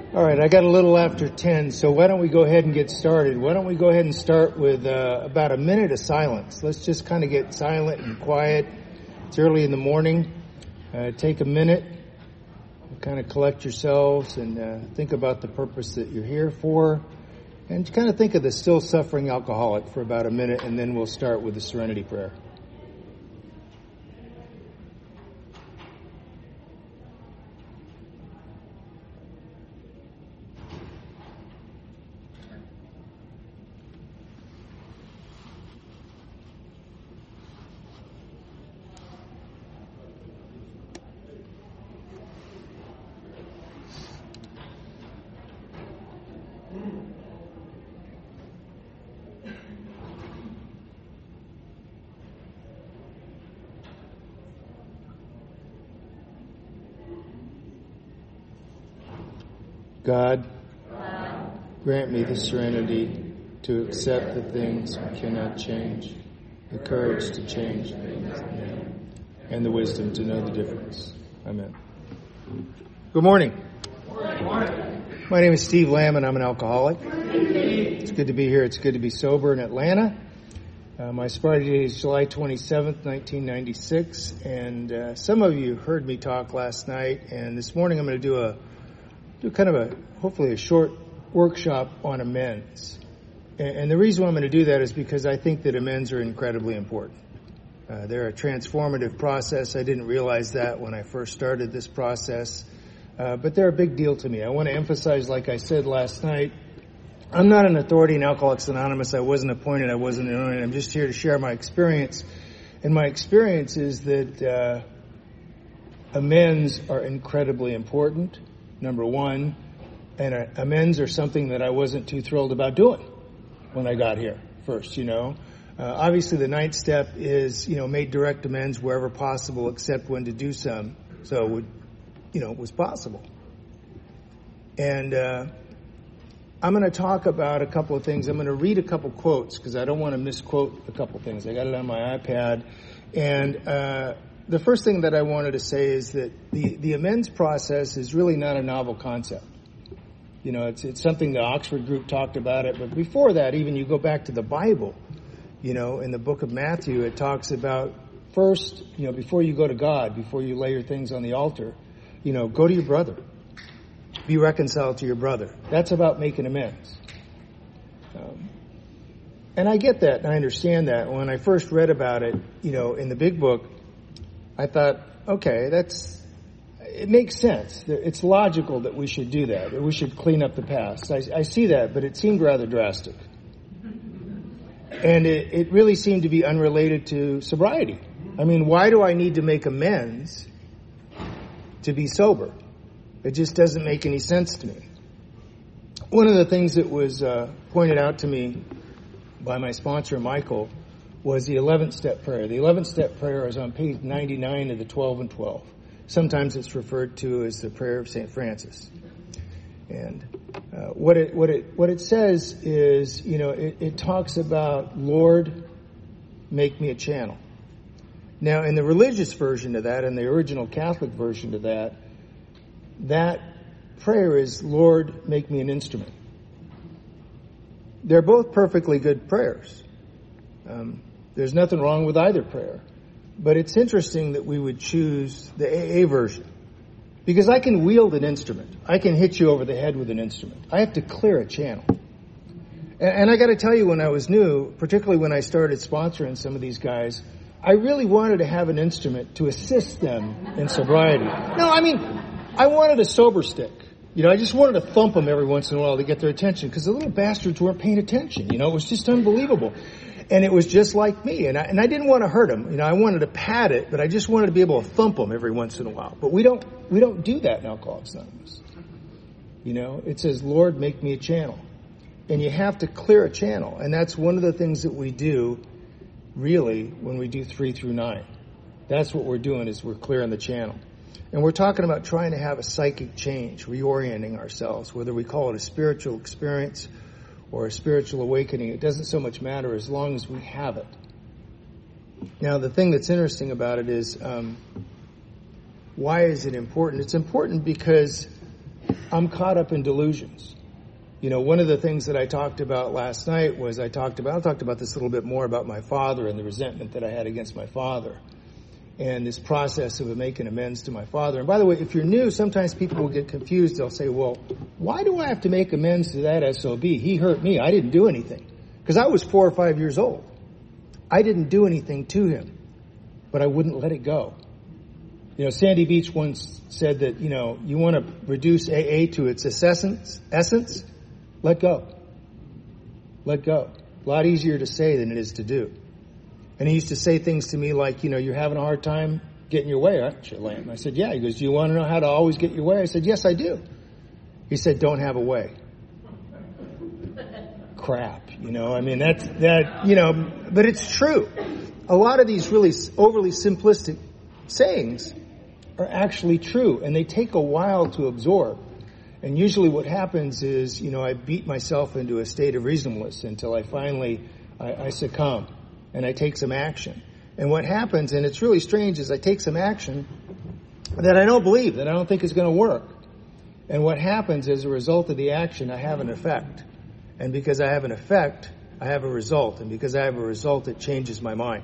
All right, I got a little after 10, so why don't we go ahead and get started? Why don't we go ahead and start with about a minute of silence. Let's just kind of get silent and quiet. It's early in the morning. Take a minute, kind of collect yourselves and think about the purpose that you're here for. And kind of think of the still suffering alcoholic for about a minute, and then we'll start with the Serenity Prayer. God, grant me the serenity to accept the things we cannot change, the courage to change things, and the wisdom to know the difference. Amen. Good morning. Good morning. My name is Steve Lamb, and I'm an alcoholic. It's good to be here. It's good to be sober in Atlanta. My sobriety date is July 27th, 1996, and some of you heard me talk last night, and this morning I'm going to do hopefully a short workshop on amends. And the reason why I'm going to do that is because I think that amends are incredibly important. They're a transformative process. I didn't realize that when I first started this process, but they're a big deal to me. I want to emphasize, like I said last night, I'm not an authority in Alcoholics Anonymous. I wasn't appointed. I wasn't anointed. I'm just here to share my experience. And my experience is that amends are incredibly important. Number one, and amends are something that I wasn't too thrilled about doing when I got here first, Obviously, the ninth step is, make direct amends wherever possible, except when to do some. So, it was possible. And I'm going to talk about a couple of things. I'm going to read a couple quotes because I don't want to misquote a couple things. I got it on my iPad. And the first thing that I wanted to say is that the amends process is really not a novel concept. It's something the Oxford group talked about it. But before that, even you go back to the Bible, in the book of Matthew, it talks about first, before you go to God, before you lay your things on the altar, go to your brother. Be reconciled to your brother. That's about making amends. And I get that and I understand that. When I first read about it, in the big book, I thought, okay, it makes sense. It's logical that we should do that we should clean up the past. I see that, but it seemed rather drastic. And it really seemed to be unrelated to sobriety. I mean, why do I need to make amends to be sober? It just doesn't make any sense to me. One of the things that was pointed out to me by my sponsor, Michael, was the 11th step prayer. The 11th step prayer is on page 99 of the 12 and 12. Sometimes it's referred to as the prayer of St. Francis. And what it says is, it talks about, Lord, make me a channel. Now, in the religious version of that, and the original Catholic version of that prayer is, Lord, make me an instrument. They're both perfectly good prayers. There's nothing wrong with either prayer. But it's interesting that we would choose the AA version. Because I can wield an instrument. I can hit you over the head with an instrument. I have to clear a channel. And I got to tell you, when I was new, particularly when I started sponsoring some of these guys, I really wanted to have an instrument to assist them in sobriety. No, I wanted a sober stick. I just wanted to thump them every once in a while to get their attention because the little bastards weren't paying attention. It was just unbelievable. And it was just like me. And I didn't want to hurt them. I wanted to pat it, but I just wanted to be able to thump them every once in a while. But we don't do that in Alcoholics Anonymous. It says, Lord, make me a channel. And you have to clear a channel. And that's one of the things that we do, really, when we do 3 through 9. That's what we're doing, is we're clearing the channel. And we're talking about trying to have a psychic change, reorienting ourselves, whether we call it a spiritual experience or a spiritual awakening. It doesn't so much matter as long as we have it. Now, the thing that's interesting about it is, why is it important? It's important because I'm caught up in delusions. You know, one of the things that I talked about last night was I'll talk about this a little bit more about my father and the resentment that I had against my father and this process of making amends to my father. And by the way, if you're new, sometimes people will get confused. They'll say, well, why do I have to make amends to that SOB? He hurt me. I didn't do anything. Because I was 4 or 5 years old. I didn't do anything to him, but I wouldn't let it go. You know, Sandy Beach once said that, you know, you want to reduce AA to its essence, let go. Let go. A lot easier to say than it is to do. And he used to say things to me like, you know, you're having a hard time getting your way, aren't you, Lamb? I said, yeah. He goes, do you want to know how to always get your way? I said, yes, I do. He said, don't have a way. Crap, you know, I mean, you know, but it's true. A lot of these really overly simplistic sayings are actually true, and they take a while to absorb. And usually what happens is, you know, I beat myself into a state of reasonableness until I finally, I succumb and I take some action. And what happens, and it's really strange, is I take some action that I don't believe, that I don't think is going to work. And what happens as a result of the action, I have an effect. And because I have an effect, I have a result. And because I have a result, it changes my mind.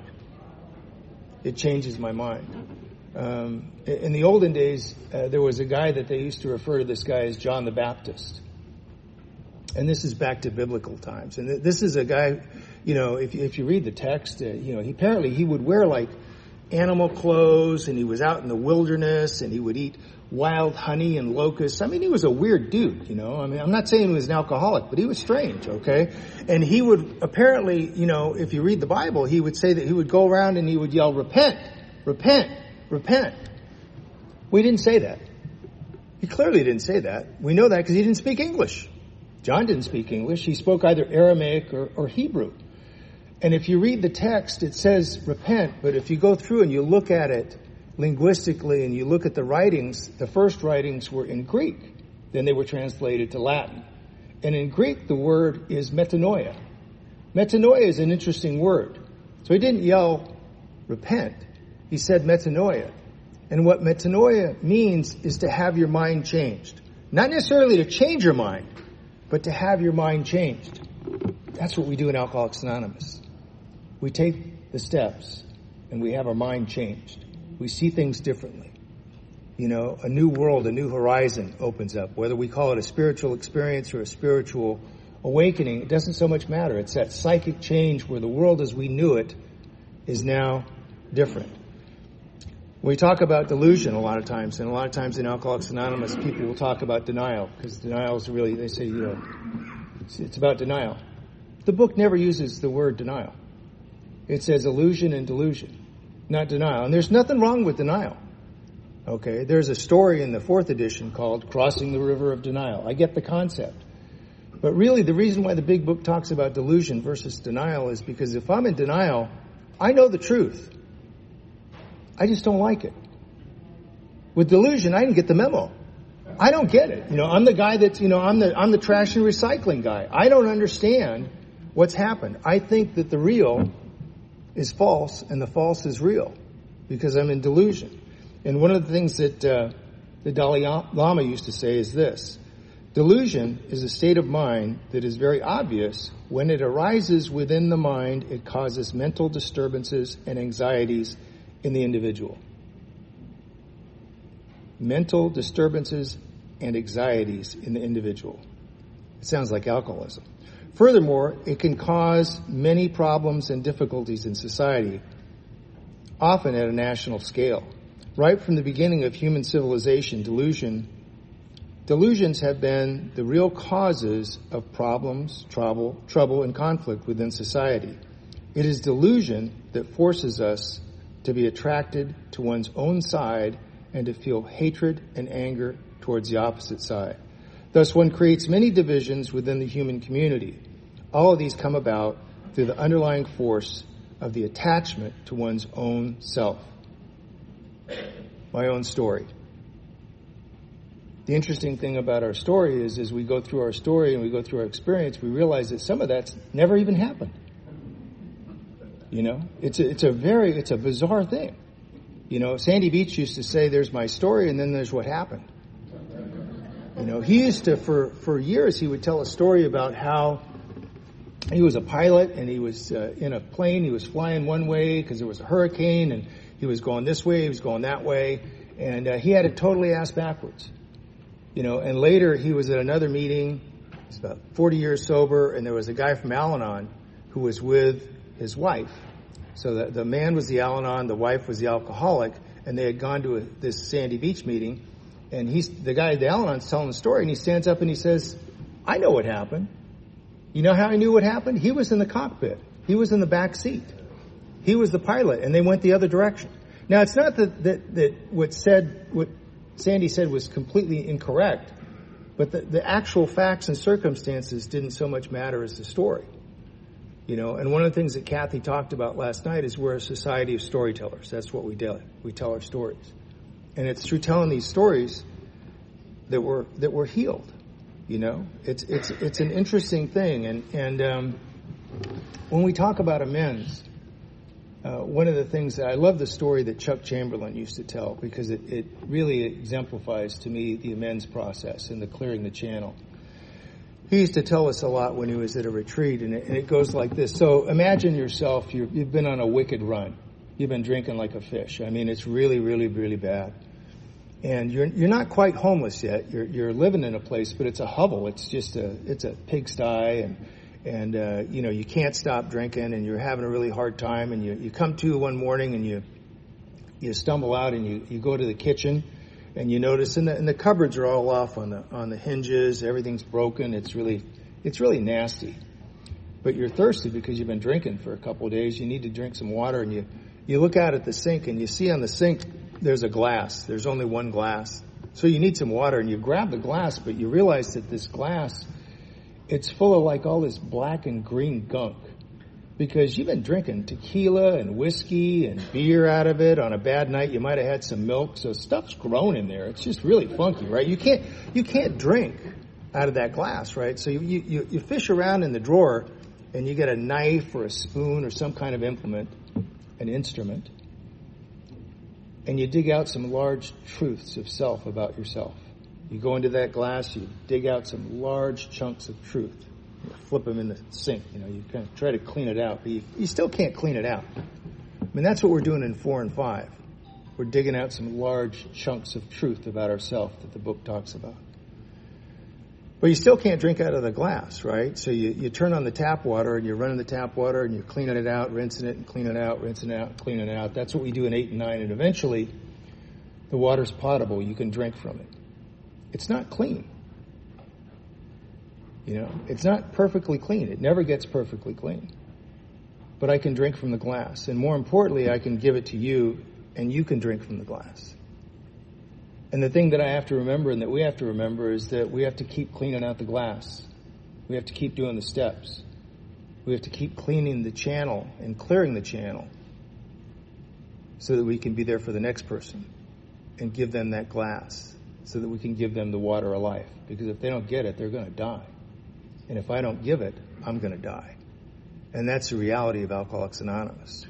It changes my mind. In the olden days, there was a guy that they used to refer to this guy as John the Baptist. And this is back to biblical times. And this is a guy, you know, if you read the text, you know, he would wear like animal clothes, and he was out in the wilderness, and he would eat wild honey and locusts. I mean, he was a weird dude, you know. I mean, I'm not saying he was an alcoholic, but he was strange, okay? And he would apparently, you know, if you read the Bible, he would say that he would go around and he would yell, repent, repent, repent. We didn't say that. He clearly didn't say that. We know that because he didn't speak English. John didn't speak English. He spoke either Aramaic or Hebrew. And if you read the text, it says repent, but if you go through and you look at it linguistically and you look at the writings, the first writings were in Greek. Then they were translated to Latin. And in Greek, the word is metanoia. Metanoia is an interesting word. So he didn't yell repent. He said metanoia. And what metanoia means is to have your mind changed. Not necessarily to change your mind, but to have your mind changed. That's what we do in Alcoholics Anonymous. We take the steps and we have our mind changed. We see things differently. You know, a new world, a new horizon opens up. Whether we call it a spiritual experience or a spiritual awakening, it doesn't so much matter. It's that psychic change where the world as we knew it is now different. We talk about delusion a lot of times, and a lot of times in Alcoholics Anonymous, people will talk about denial, because denial is really, they say, you know, it's about denial. The book never uses the word denial. It says illusion and delusion, not denial. And there's nothing wrong with denial. Okay, there's a story in the 4th edition called Crossing the River of Denial. I get the concept. But really, the reason why the big book talks about delusion versus denial is because if I'm in denial, I know the truth. I just don't like it. With delusion, I didn't get the memo. I don't get it. You know, I'm the guy that's, you know, I'm the trash and recycling guy. I don't understand what's happened. I think that the real is false and the false is real because I'm in delusion. And one of the things that the Dalai Lama used to say is this: delusion is a state of mind that is very obvious. When it arises within the mind, it causes mental disturbances and anxieties in the individual. Mental disturbances and anxieties in the individual. It sounds like alcoholism. Furthermore, it can cause many problems and difficulties in society, often at a national scale. Right from the beginning of human civilization, delusions have been the real causes of problems, trouble, and conflict within society. It is delusion that forces us to be attracted to one's own side and to feel hatred and anger towards the opposite side. Thus, one creates many divisions within the human community. All of these come about through the underlying force of the attachment to one's own self. My own story. The interesting thing about our story is, as we go through our story and we go through our experience, we realize that some of that's never even happened. You know, it's a bizarre thing. You know, Sandy Beach used to say, there's my story and then there's what happened. He used to, for years, he would tell a story about how he was a pilot and he was in a plane. He was flying one way because there was a hurricane, and he was going this way, he was going that way, and he had it totally ass backwards. And later he was at another meeting. He's about 40 years sober, and there was a guy from Al-Anon who was with his wife. So the man was the Al-Anon, the wife was the alcoholic, and they had gone to this Sandy Beach meeting. And the guy at the Al-Anon's telling the story, and he stands up and he says, "I know what happened. You know how I knew what happened? He was in the cockpit. He was in the back seat. He was the pilot, and they went the other direction." Now, it's not that what Sandy said was completely incorrect, but the actual facts and circumstances didn't so much matter as the story. And one of the things that Kathy talked about last night is we're a society of storytellers. That's what we do. We tell our stories. And it's through telling these stories that we're healed. It's an interesting thing. And when we talk about amends, one of the things that I love the story that Chuck Chamberlain used to tell, because it really exemplifies to me the amends process and the clearing the channel. He used to tell us a lot when he was at a retreat, and it goes like this. So imagine yourself, you've been on a wicked run. You've been drinking like a fish. I mean, it's really, really, really bad. And you're not quite homeless yet. You're living in a place, but it's a hovel. It's just it's a pigsty, and you can't stop drinking, and you're having a really hard time. And you come to one morning, and you stumble out, and you go to the kitchen, and you notice, and the cupboards are all off on the hinges. Everything's broken. It's really nasty. But you're thirsty because you've been drinking for a couple of days. You need to drink some water, and you look out at the sink, and you see on the sink there's a glass. There's only one glass. So you need some water, and you grab the glass, but you realize that this glass, it's full of like all this black and green gunk, because you've been drinking tequila and whiskey and beer out of it. On a bad night, you might have had some milk. So stuff's grown in there. It's just really funky, right? You can't drink out of that glass, right? So you fish around in the drawer, and you get a knife or a spoon or some kind of implement, an instrument, and you dig out some large truths of self about yourself. You go into that glass, you dig out some large chunks of truth. You flip them in the sink. You kind of try to clean it out, but you still can't clean it out. I mean, that's what we're doing in 4 and 5. We're digging out some large chunks of truth about ourselves that the book talks about. But you still can't drink out of the glass, right? So you turn on the tap water, and you're running the tap water, and you're cleaning it out, rinsing it, and cleaning it out, rinsing it out, and cleaning it out. That's what we do in 8 and 9. And eventually, the water's potable. You can drink from it. It's not clean. It's not perfectly clean. It never gets perfectly clean. But I can drink from the glass. And more importantly, I can give it to you, and you can drink from the glass. And the thing that I have to remember, and that we have to remember, is that we have to keep cleaning out the glass. We have to keep doing the steps. We have to keep cleaning the channel and clearing the channel so that we can be there for the next person and give them that glass so that we can give them the water of life. Because if they don't get it, they're going to die. And if I don't give it, I'm going to die. And that's the reality of Alcoholics Anonymous.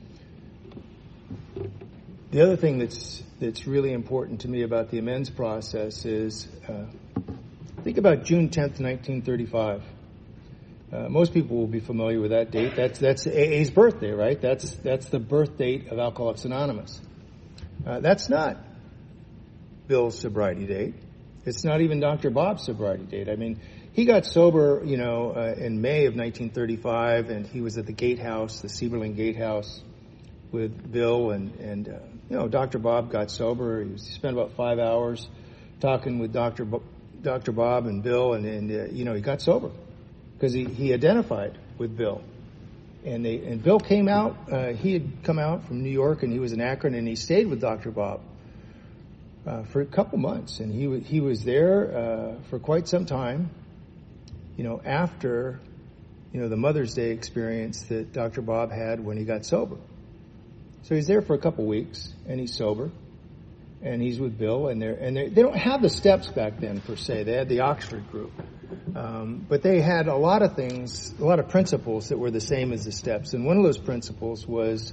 The other thing that's really important to me about the amends process is, think about June 10th, 1935. Most people will be familiar with that date. That's AA's birthday, right? That's the birth date of Alcoholics Anonymous. That's not Bill's sobriety date. It's not even Dr. Bob's sobriety date. I mean, he got sober, in May of 1935, and he was at the Gatehouse, the Sieberling Gatehouse, with Bill, and Dr. Bob got sober. He spent about 5 hours talking with Dr. Bob and Bill, and he got sober because he identified with Bill. And Bill came out. He had come out from New York, and he was in Akron, and he stayed with Dr. Bob for a couple months, and he was there for quite some time. After the Mother's Day experience that Dr. Bob had when he got sober. So he's there for a couple weeks, and he's sober, and he's with Bill, and they don't have the steps back then per se. They had the Oxford group, but they had a lot of things, a lot of principles that were the same as the steps. And one of those principles was,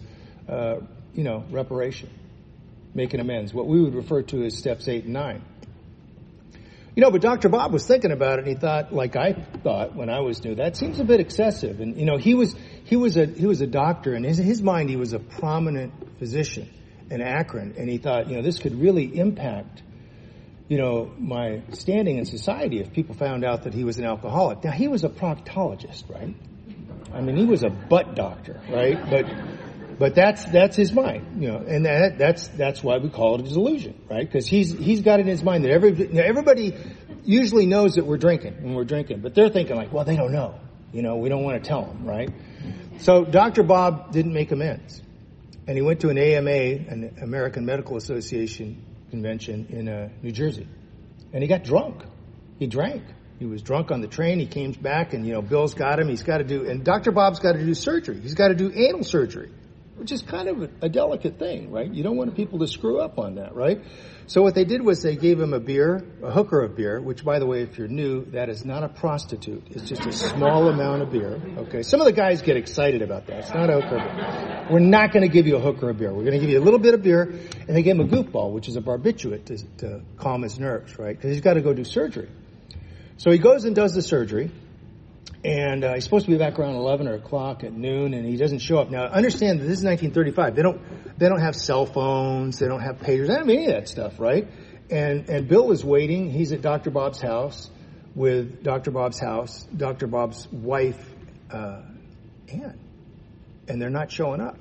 reparation, making amends, what we would refer to as steps 8 and 9. But Dr. Bob was thinking about it, and he thought, like I thought when I was new, that seems a bit excessive. And he was a doctor, and in his mind he was a prominent physician in Akron, and he thought, this could really impact, my standing in society if people found out that he was an alcoholic. Now, he was a proctologist, right? I mean, he was a butt doctor, right? But that's his mind, and that's why we call it a delusion, right? Because he's got in his mind that everybody usually knows that we're drinking when we're drinking, but they're thinking like, well, they don't know, we don't want to tell them, right? So Dr. Bob didn't make amends, and he went to an AMA, an American Medical Association convention in New Jersey, and he got drunk. He drank. He was drunk on the train. He came back, and Bill's got him. And Dr. Bob's got to do surgery. He's got to do anal surgery, which is kind of a delicate thing, right? You don't want people to screw up on that, right? So what they did was they gave him a hooker of beer, which, by the way, if you're new, that is not a prostitute. It's just a small amount of beer, okay? Some of the guys get excited about that. It's not a hooker of beer. We're not going to give you a hooker of beer. We're going to give you a little bit of beer, and they gave him a goofball, which is a barbiturate to calm his nerves, right? Because he's got to go do surgery. So he goes and does the surgery. And he's supposed to be back around 11 or o'clock at noon, and he doesn't show up. Now, understand that this is 1935. They don't have cell phones. They don't have pagers. They don't have any of that stuff, right? And Bill is waiting. He's at Dr. Bob's house with Dr. Bob's wife, Ann. And they're not showing up.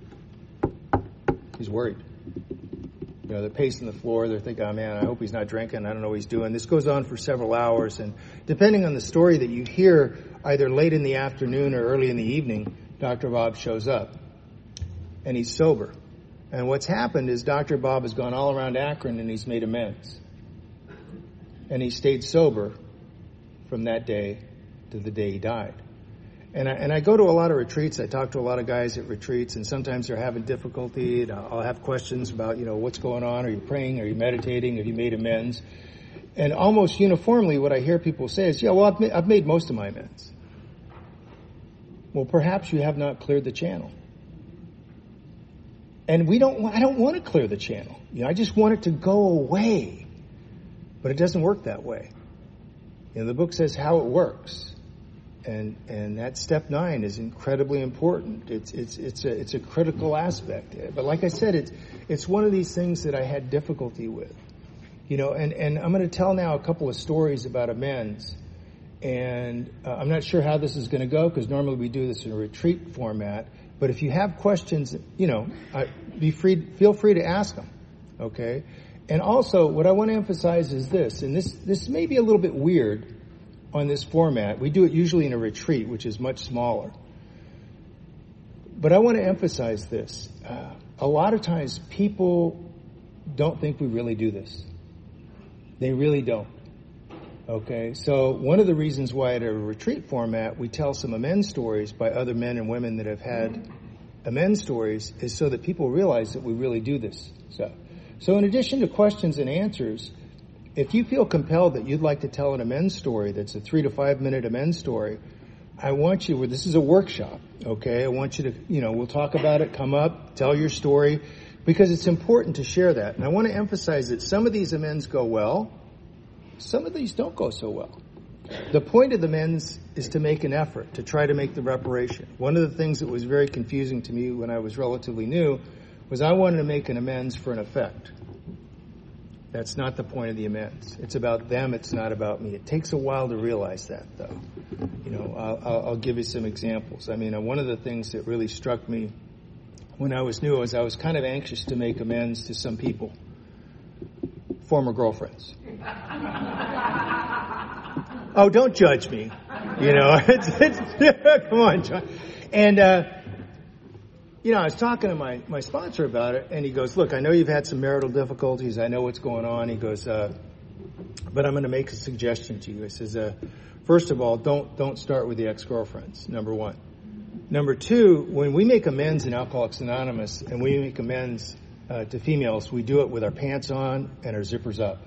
He's worried. They're pacing the floor. They're thinking, oh, man, I hope he's not drinking. I don't know what he's doing. This goes on for several hours. And depending on the story that you hear, either late in the afternoon or early in the evening, Dr. Bob shows up. And he's sober. And what's happened is Dr. Bob has gone all around Akron and he's made amends. And he stayed sober from that day to the day he died. And I go to a lot of retreats. I talk to a lot of guys at retreats, and sometimes they're having difficulty. And I'll have questions about, what's going on? Are you praying? Are you meditating? Have you made amends? And almost uniformly, what I hear people say is, I've made most of my amends. Well, perhaps you have not cleared the channel. And I don't want to clear the channel. I just want it to go away. But it doesn't work that way. The book says how it works. And that step 9 is incredibly important. It's a critical aspect. But like I said, it's one of these things that I had difficulty with. And I'm going to tell now a couple of stories about amends. And I'm not sure how this is going to go because normally we do this in a retreat format. But if you have questions, feel free to ask them. Okay? And also, what I want to emphasize is this, and this may be a little bit weird on this format. We do it usually in a retreat, which is much smaller. But I want to emphasize this. A lot of times people don't think we really do this. They really don't. Okay? So one of the reasons why at a retreat format we tell some amends stories by other men and women that have had amends stories is so that people realize that we really do this stuff. So in addition to questions and answers, if you feel compelled that you'd like to tell an amends story that's a 3 to 5 minute amends story, I want you, this is a workshop, okay? I want you to, we'll talk about it, come up, tell your story, because it's important to share that. And I want to emphasize that some of these amends go well, some of these don't go so well. The point of the amends is to make an effort, to try to make the reparation. One of the things that was very confusing to me when I was relatively new was I wanted to make an amends for an effect. That's not the point of the amends. It's about them. It's not about me. It takes a while to realize that, though. I'll give you some examples. I mean, one of the things that really struck me when I was new was I was kind of anxious to make amends to some people, former girlfriends. Oh, don't judge me. Come on, John. And I was talking to my sponsor about it, and he goes, look, I know you've had some marital difficulties. I know what's going on. He goes, but I'm going to make a suggestion to you. He says, first of all, don't start with the ex-girlfriends, number one. Number two, when we make amends in Alcoholics Anonymous and we make amends to females, we do it with our pants on and our zippers up.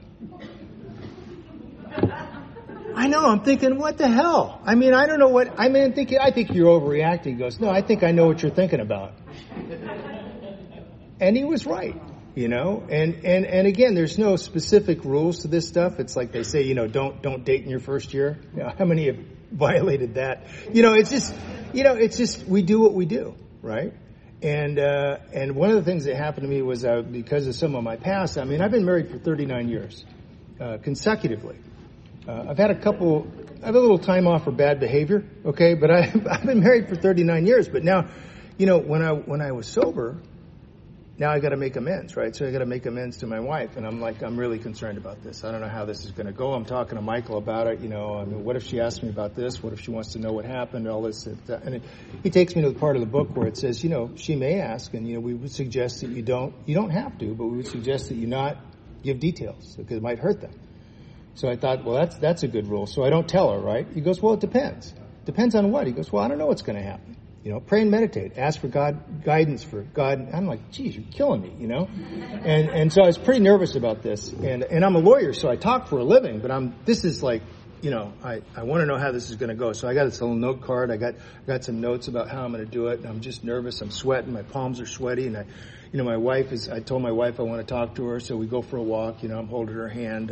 I know. I'm thinking, what the hell? I mean, I don't know what. I think you're overreacting. He goes, no, I think I know what you're thinking about. And he was right. you know, and again, there's no specific rules to this stuff. It's like they say, you know, don't date in your first year. You know, how many have violated that? You know, it's just we do what we do, right? And one of the things that happened to me was because of some of my past. I mean, I've been married for 39 years consecutively. I've had a little time off for bad behavior, okay, but I've been married for 39 years. But now, you know, when I was sober, now I got to make amends, right? So I got to make amends to my wife, and I'm really concerned about this. I don't know how this is going to go. I'm talking to Michael about it. You know, I mean, what if she asks me about this? What if she wants to know what happened? All this, and he takes me to the part of the book where it says, you know, she may ask, and you know, we would suggest that you don't have to, but we would suggest that you not give details because it might hurt them. So I thought, well, that's a good rule. So I don't tell her, right? He goes, well, it depends. Depends on what? He goes, well, I don't know what's going to happen. You know, pray and meditate. Ask for God guidance for God. I'm like, geez, you're killing me, you know. And so I was pretty nervous about this. And I'm a lawyer, so I talk for a living. But this is like, you know, I want to know how this is going to go. So I got this little note card. I got some notes about how I'm going to do it. And I'm just nervous. I'm sweating. My palms are sweaty. And I told my wife I want to talk to her. So we go for a walk. You know, I'm holding her hand.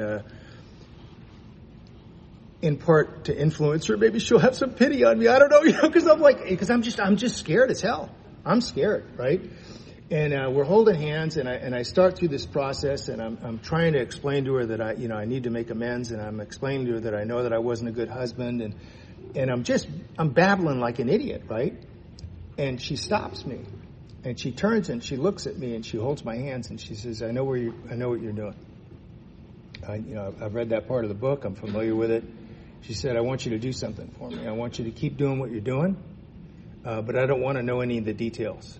In part to influence her, maybe she'll have some pity on me. I don't know, you know, because I'm just scared as hell. I'm scared, right? And we're holding hands, and I start through this process, and I'm trying to explain to her that I need to make amends, and I'm explaining to her that I know that I wasn't a good husband, and I'm babbling like an idiot, right? And she stops me, and she turns and she looks at me, and she holds my hands, and she says, I know what you're doing. I've read that part of the book. I'm familiar with it. She said, I want you to do something for me. I want you to keep doing what you're doing, but I don't want to know any of the details.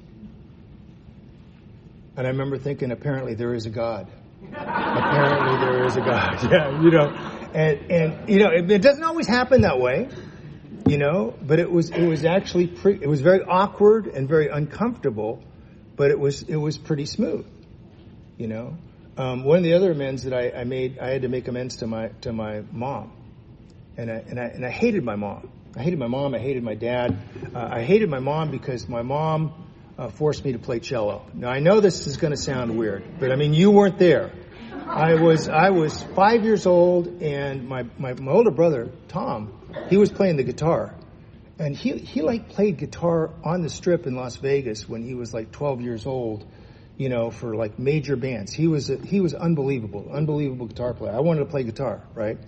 And I remember thinking, apparently there is a God. Apparently there is a God. Yeah, you know, and you know, it doesn't always happen that way, you know, but it was actually it was very awkward and very uncomfortable, but it was pretty smooth, you know. One of the other amends that I made, I had to make amends to my mom. And I hated my mom. I hated my mom. I hated my dad. I hated my mom because my mom forced me to play cello. Now I know this is going to sound weird, but I mean you weren't there. I was 5 years old, and my older brother Tom, he was playing the guitar, and he like played guitar on the Strip in Las Vegas when he was like 12 years old. You know, for like major bands. He was unbelievable guitar player. I wanted to play guitar, right?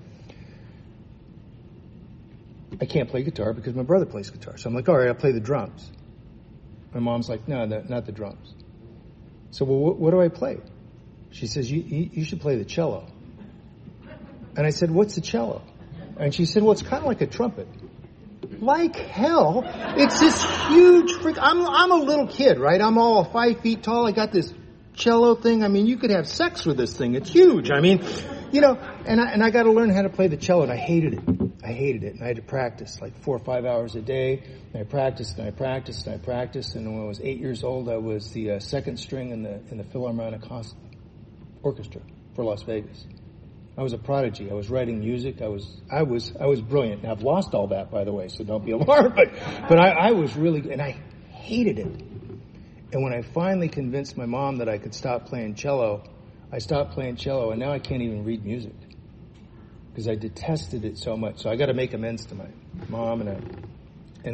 I can't play guitar because my brother plays guitar. So I'm like, all right, I'll play the drums. My mom's like, no, not the drums. So, well, what do I play? She says, you should play the cello. And I said, what's the cello? And she said, well, it's kind of like a trumpet. Like hell, it's this huge I'm a little kid, right? I'm all 5 feet tall. I got this cello thing. I mean, you could have sex with this thing. It's huge. I mean, you know, and I got to learn how to play the cello, and I hated it. And I had to practice like 4 or 5 hours a day. And I practiced. And when I was 8 years old, I was the second string in the Philharmonic Orchestra for Las Vegas. I was a prodigy. I was writing music. I was brilliant. Now, I've lost all that, by the way, so don't be alarmed. But I was really good, and I hated it. And when I finally convinced my mom that I could stop playing cello, I stopped playing cello, and now I can't even read music because I detested it so much. So I got to make amends to my mom, and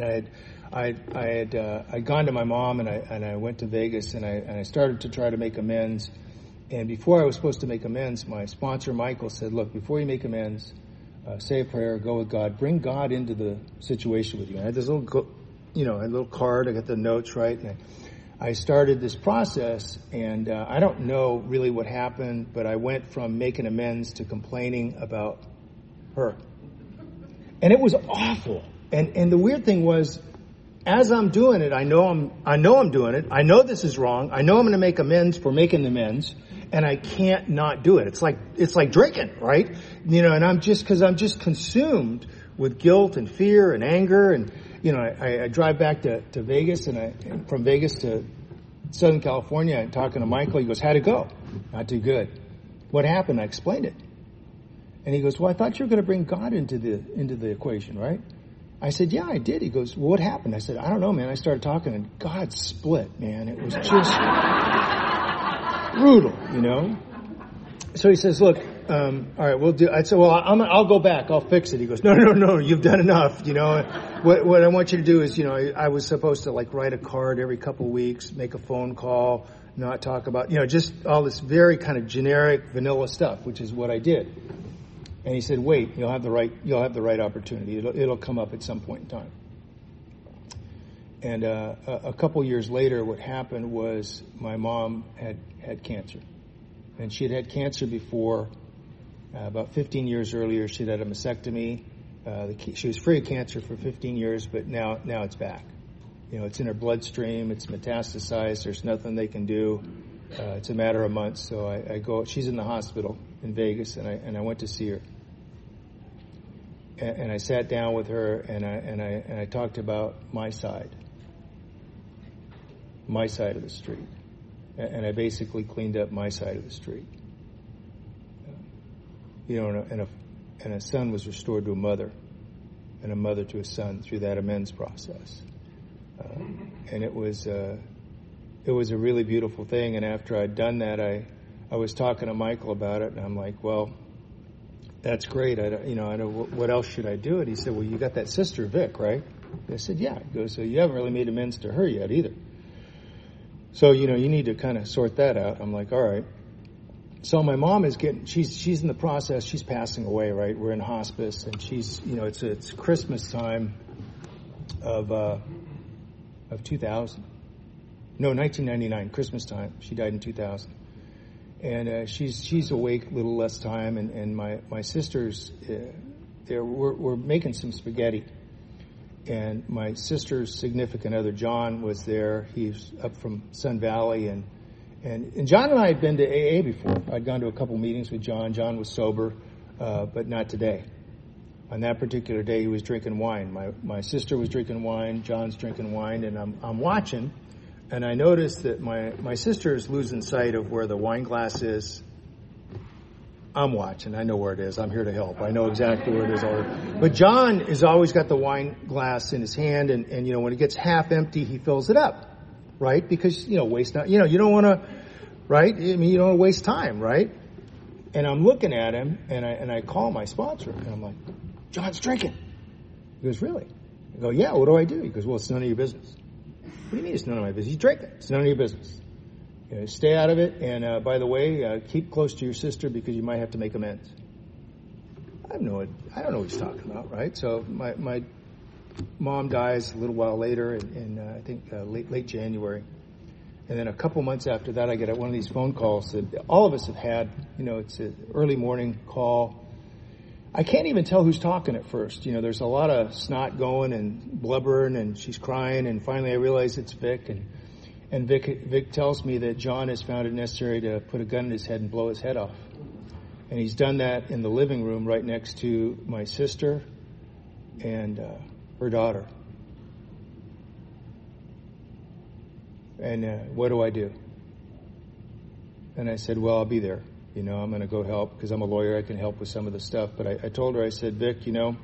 I'd gone to my mom, and I went to Vegas, and I started to try to make amends. And before I was supposed to make amends, my sponsor, Michael, said, look, before you make amends, say a prayer, go with God, bring God into the situation with you. And I had this little card, I got the notes, right? And I started this process, and I don't know really what happened, but I went from making amends to complaining about her. And it was awful. And the weird thing was, as I'm doing it, I know I'm doing it. I know this is wrong. I know I'm going to make amends for making the amends. And I can't not do it. It's like drinking, right? You know, and I'm just consumed with guilt and fear and anger. And, you know, I drive back to Vegas, and from Vegas to Southern California, I'm talking to Michael. He goes, how'd it go? Not too good. What happened? I explained it. And he goes, well, I thought you were going to bring God into the equation, right? I said, yeah, I did. He goes, well, what happened? I said, I don't know, man. I started talking, and God split, man. It was just... brutal, So he says, look, all right, we'll do. I said, well, I'll go back. I'll fix it. He goes, no, you've done enough. What I want you to do is, I was supposed to write a card every couple of weeks, make a phone call, not talk about, just all this very kind of generic vanilla stuff, which is what I did. And he said, wait, you'll have the right opportunity. It'll come up at some point in time. And a couple years later, what happened was my mom had cancer. And she had cancer before. About 15 years earlier, she'd had a mastectomy. She was free of cancer for 15 years, but now it's back. It's in her bloodstream. It's metastasized. There's nothing they can do. It's a matter of months. So I go. She's in the hospital in Vegas, and I went to see her. And I sat down with her, and I talked about my side of the street. And I basically cleaned up my side of the street. And a son was restored to a mother, and a mother to a son through that amends process. And it was a really beautiful thing. And after I'd done that, I was talking to Michael about it, and I'm like, well, that's great. I know what else should I do? And he said, well, you got that sister Vic, right? I said, yeah. He goes, so you haven't really made amends to her yet either. So, you need to kind of sort that out. I'm like, all right. So my mom is she's in the process. She's passing away, right? We're in hospice, and she's, it's Christmas time of 2000. No, 1999, Christmas time. She died in 2000. And she's awake a little less time, and my sisters, we're making some spaghetti. And my sister's significant other, John, was there. He's up from Sun Valley. And John and I had been to AA before. I'd gone to a couple meetings with John. John was sober, but not today. On that particular day, he was drinking wine. My sister was drinking wine. John's drinking wine. And I'm watching, and I noticed that my sister is losing sight of where the wine glass is. I'm watching. I know where it is. I'm here to help. I know exactly where it is already. But John has always got the wine glass in his hand, and when it gets half empty, he fills it up, right? Because, waste not, you don't want to, right? I mean, you don't want to waste time, right? And I'm looking at him, and I call my sponsor, and I'm like, John's drinking. He goes, really? I go, yeah, what do I do? He goes, well, it's none of your business. What do you mean it's none of my business? He's drinking. It's none of your business. Stay out of it, and by the way, keep close to your sister because you might have to make amends. I don't know what he's talking about, right? So my mom dies a little while later, in I think late January, and then a couple months after that, I get one of these phone calls that all of us have had. It's an early morning call. I can't even tell who's talking at first. There's a lot of snot going and blubbering, and she's crying, and finally I realize it's Vic, and Vic tells me that John has found it necessary to put a gun in his head and blow his head off. And he's done that in the living room right next to my sister and her daughter. And what do I do? And I said, well, I'll be there. I'm going to go help because I'm a lawyer. I can help with some of the stuff. But I told her, I said, Vic,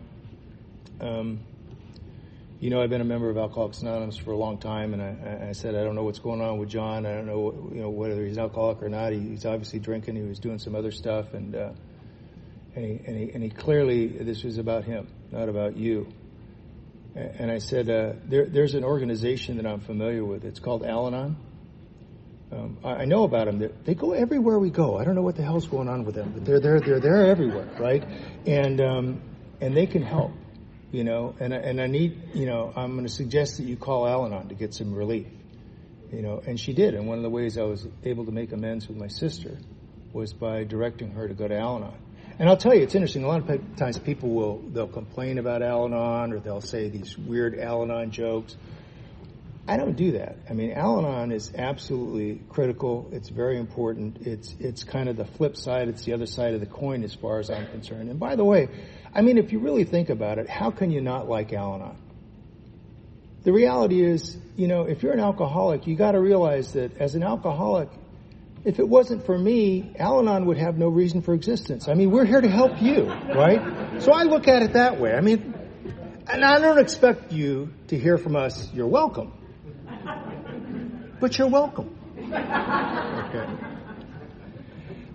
I've been a member of Alcoholics Anonymous for a long time, and I said, I don't know what's going on with John. I don't know, whether he's an alcoholic or not. He's obviously drinking. He was doing some other stuff, and he clearly, this was about him, not about you. And I said, there's an organization that I'm familiar with. It's called Al-Anon. I know about them. They go everywhere we go. I don't know what the hell's going on with them, but they're there everywhere, right? And they can help. And I need, I'm going to suggest that you call Al-Anon to get some relief, and she did. And one of the ways I was able to make amends with my sister was by directing her to go to Al-Anon. And I'll tell you, it's interesting. A lot of times they'll complain about Al-Anon, or they'll say these weird Al-Anon jokes. I don't do that. I mean, Al-Anon is absolutely critical. It's very important. It's kind of the flip side. It's the other side of the coin as far as I'm concerned. And by the way, I mean, if you really think about it, how can you not like Al-Anon? The reality is, if you're an alcoholic, you got to realize that as an alcoholic, if it wasn't for me, Al-Anon would have no reason for existence. I mean, we're here to help you, right? So I look at it that way. I mean, and I don't expect you to hear from us, you're welcome. But you're welcome. Okay.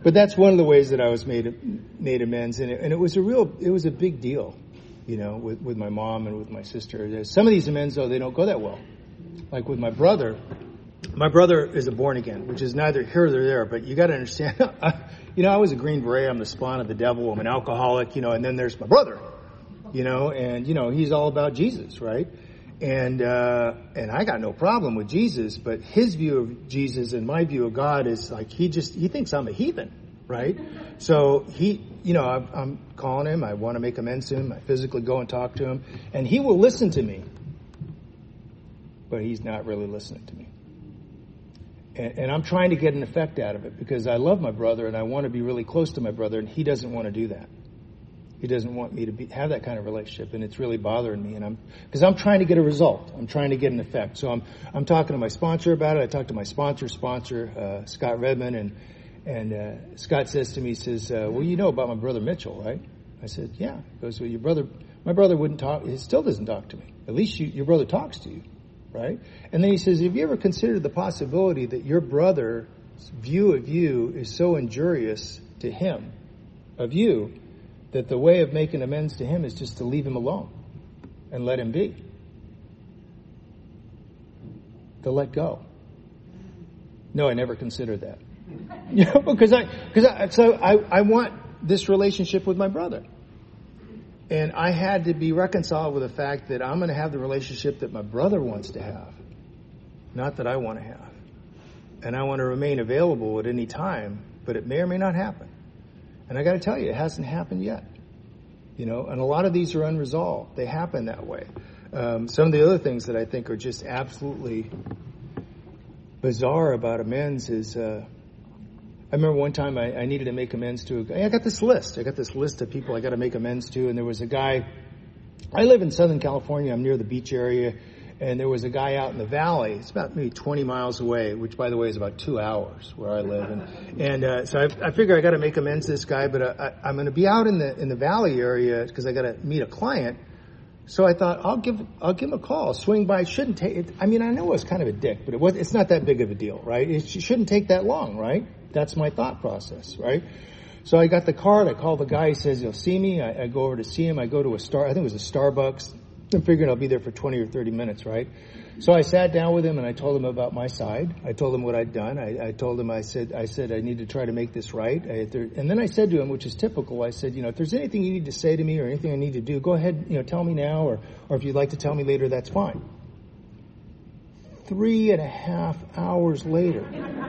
But that's one of the ways that I was made amends, and it was a big deal, with my mom and with my sister. Some of these amends, though, they don't go that well. Like with my brother is a born again, which is neither here nor there, but you got to understand, I was a Green Beret, I'm the spawn of the devil, I'm an alcoholic, and then there's my brother, and he's all about Jesus, right? And I got no problem with Jesus, but his view of Jesus and my view of God is like, he thinks I'm a heathen, right? So I'm calling him, I want to make amends to him, I physically go and talk to him, and he will listen to me, but he's not really listening to me. And I'm trying to get an effect out of it because I love my brother and I want to be really close to my brother, and he doesn't want to do that. He doesn't want me to have that kind of relationship, and it's really bothering me. And because I'm trying to get a result, I'm trying to get an effect. So I'm talking to my sponsor about it. I talked to my sponsor, Scott Redmond, and Scott says to me, he says, "Well, you know about my brother Mitchell, right?" I said, "Yeah." He goes, "Well, my brother wouldn't talk. He still doesn't talk to me. At least your brother talks to you, right?" And then he says, "Have you ever considered the possibility that your brother's view of you is so injurious to him, of you, that the way of making amends to him is just to leave him alone and let him be, to let go?" No, I never considered that. Because I want this relationship with my brother. And I had to be reconciled with the fact that I'm going to have the relationship that my brother wants to have, not that I want to have. And I want to remain available at any time, but it may or may not happen. And I got to tell you, it hasn't happened yet. And a lot of these are unresolved. They happen that way. Some of the other things that I think are just absolutely bizarre about amends is, I remember one time I needed to make amends to a guy. I got this list of people I got to make amends to. And there was a guy, I live in Southern California. I'm near the beach area. And there was a guy out in the valley. It's about maybe 20 miles away, which, by the way, is about 2 hours where I live. And so I figure I got to make amends to this guy, but I'm going to be out in the valley area because I got to meet a client. So I thought I'll give him a call, swing by. It shouldn't take it. I mean, I know I was kind of a dick, but it's not that big of a deal, right? It shouldn't take that long, right? That's my thought process, right? So I got the card. I called the guy. He says he'll see me. I go over to see him. I go to I think it was a Starbucks. I'm figuring I'll be there for 20 or 30 minutes, right? So I sat down with him and I told him about my side. I told him what I'd done. I told him, I said I need to try to make this right. And then I said to him, which is typical, I said, if there's anything you need to say to me or anything I need to do, go ahead, tell me now, or if you'd like to tell me later, that's fine. 3.5 hours later,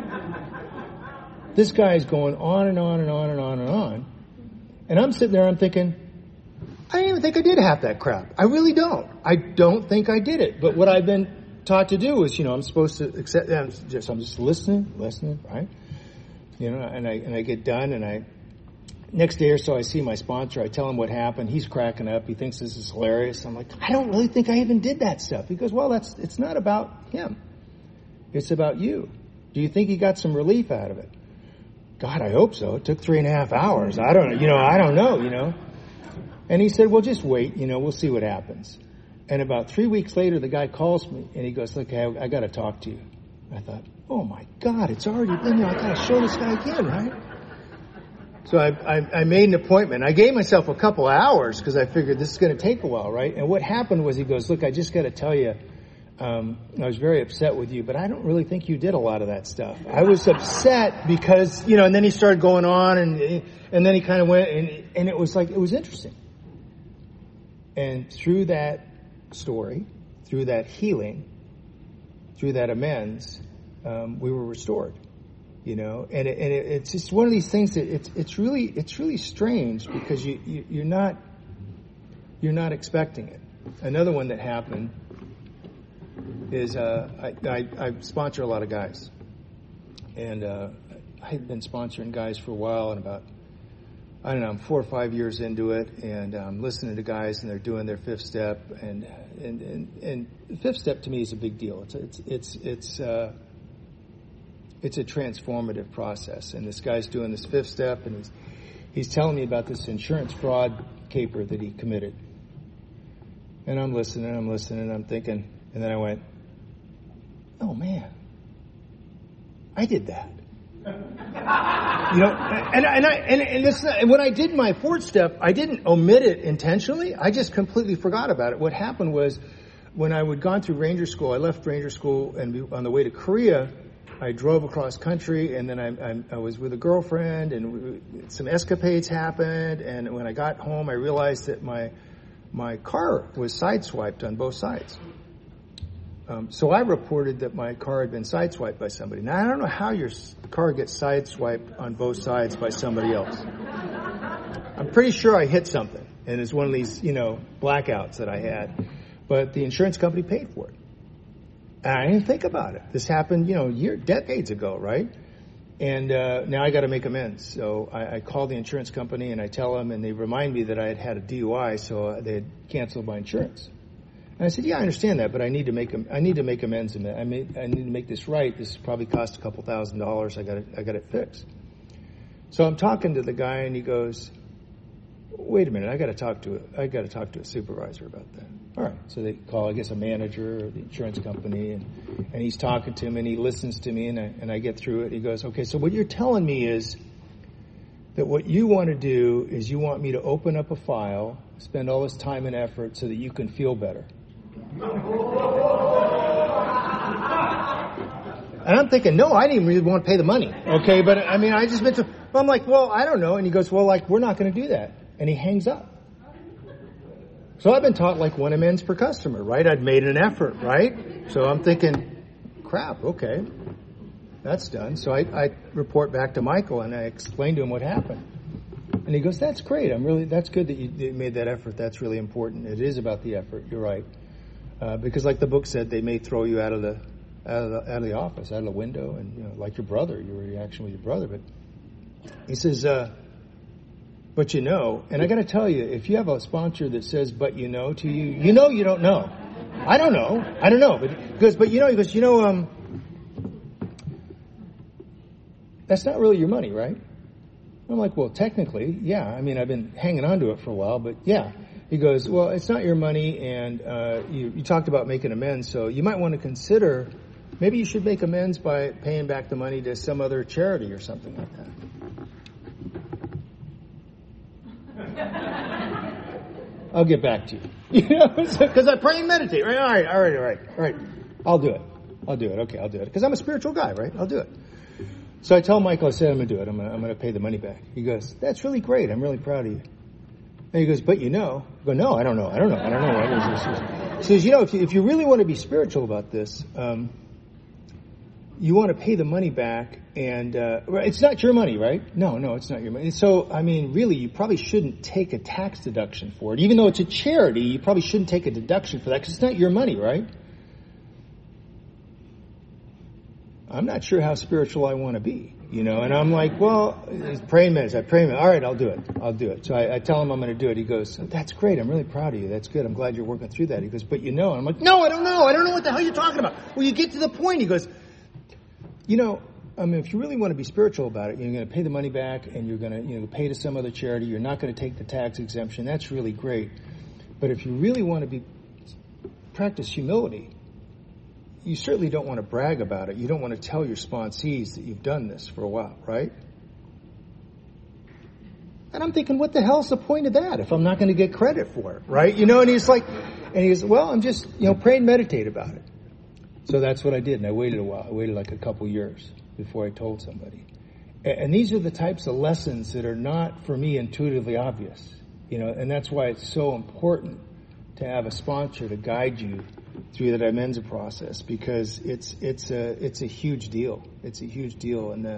this guy's going on and on and on and on and on. And I'm sitting there, I'm thinking, I don't even think I did half that crap. I really don't. I don't think I did it. But what I've been taught to do is, I'm supposed to accept. I'm just listening, right? And I get done, and next day or so I see my sponsor. I tell him what happened. He's cracking up. He thinks this is hilarious. I'm like, I don't really think I even did that stuff. He goes, well, it's not about him. It's about you. Do you think he got some relief out of it? God, I hope so. It took 3.5 hours. I don't know. And he said, well, just wait, we'll see what happens. And about 3 weeks later, the guy calls me and he goes, look, I got to talk to you. I thought, oh my God, it's already been there. I got to show this guy again, right? So I made an appointment. I gave myself a couple of hours because I figured this is going to take a while, right? And what happened was he goes, look, I just got to tell you, I was very upset with you, but I don't really think you did a lot of that stuff. I was upset because, and then he started going on and then he kind of went and it was interesting. And through that story, through that healing, through that amends, we were restored, and it's just one of these things that it's really strange because you're not expecting it. Another one that happened is I sponsor a lot of guys, and I had been sponsoring guys for a while, and about I'm 4 or 5 years into it, and I'm listening to guys, and they're doing their fifth step, and the fifth step to me is a big deal. It's a transformative process, and this guy's doing this fifth step, and he's telling me about this insurance fraud caper that he committed, and I'm listening, I'm thinking, and then I went, oh man, I did that. You know, and when I did my fourth step, I didn't omit it intentionally. I just completely forgot about it. What happened was, when I had gone through Ranger School, I left Ranger School, and on the way to Korea, I drove across country, and then I was with a girlfriend, and some escapades happened, and when I got home, I realized that my car was sideswiped on both sides. So I reported that my car had been sideswiped by somebody. Now, I don't know how your car gets sideswiped on both sides by somebody else. I'm pretty sure I hit something, and it's one of these, blackouts that I had. But the insurance company paid for it. And I didn't think about it. This happened, decades ago, right? And now I got to make amends. So I call the insurance company, and I tell them, and they remind me that I had had a DUI, so they had canceled my insurance. And I said, yeah, I understand that, but I need to make amends. I need to make this right. This probably cost a couple $1,000s. I got it fixed. So I'm talking to the guy, and he goes, wait a minute, I got to talk to a supervisor about that. All right. So they call, I guess, a manager or the insurance company, and he's talking to him, and he listens to me, and I get through it. He goes, okay, so what you're telling me is that what you want to do is you want me to open up a file, spend all this time and effort so that you can feel better. And I'm thinking, no, I didn't really want to pay the money. Okay, but I just meant to. I'm like, well, I don't know. And he goes, well, we're not going to do that. And he hangs up. So I've been taught one amends per customer, right? I'd made an effort, right? So I'm thinking, crap, okay, that's done. So I report back to Michael, and I explain to him what happened. And he goes, that's great. That's good that you made that effort. That's really important. It is about the effort. You're right. Because like the book said, they may throw you out of the office, out of the window, and like your brother, your reaction with your brother. But he says, but and I got to tell you, if you have a sponsor that says, but to you, you don't know. I don't know. But he goes, that's not really your money, right? I'm like, well, technically, yeah. I've been hanging on to it for a while, but yeah. He goes, well, it's not your money, and you talked about making amends, so you might want to consider, maybe you should make amends by paying back the money to some other charity or something like that. I'll get back to you. Because I pray and meditate, right? All right. I'll do it. Okay, I'll do it. Because I'm a spiritual guy, right? I'll do it. So I tell Michael, I said, I'm going to do it. I'm going to pay the money back. He goes, that's really great. I'm really proud of you. And he goes, but I go, no, I don't know. He says, if you really want to be spiritual about this, you want to pay the money back, and it's not your money, right? No, it's not your money. So, really, you probably shouldn't take a tax deduction for it. Even though it's a charity, you probably shouldn't take a deduction for that because it's not your money, right? I'm not sure how spiritual I want to be, and I'm like, well, praying minutes. All right, I'll do it. So I tell him I'm going to do it. He goes, that's great. I'm really proud of you. That's good. I'm glad you're working through that. He goes, but And I'm like, no, I don't know. I don't know what the hell you're talking about. Well, you get to the point. He goes, if you really want to be spiritual about it, you're going to pay the money back, and you're going to, pay to some other charity. You're not going to take the tax exemption. That's really great. But if you really want to practice humility, you certainly don't want to brag about it. You don't want to tell your sponsees that you've done this for a while, right? And I'm thinking, what the hell's the point of that if I'm not going to get credit for it, right? And he's like, well, I'm just, pray and meditate about it. So that's what I did, and I waited a while. I waited a couple years before I told somebody. And these are the types of lessons that are not, for me, intuitively obvious, and that's why it's so important to have a sponsor to guide you through the Dimensa process, because it's a huge deal. It's a huge deal, and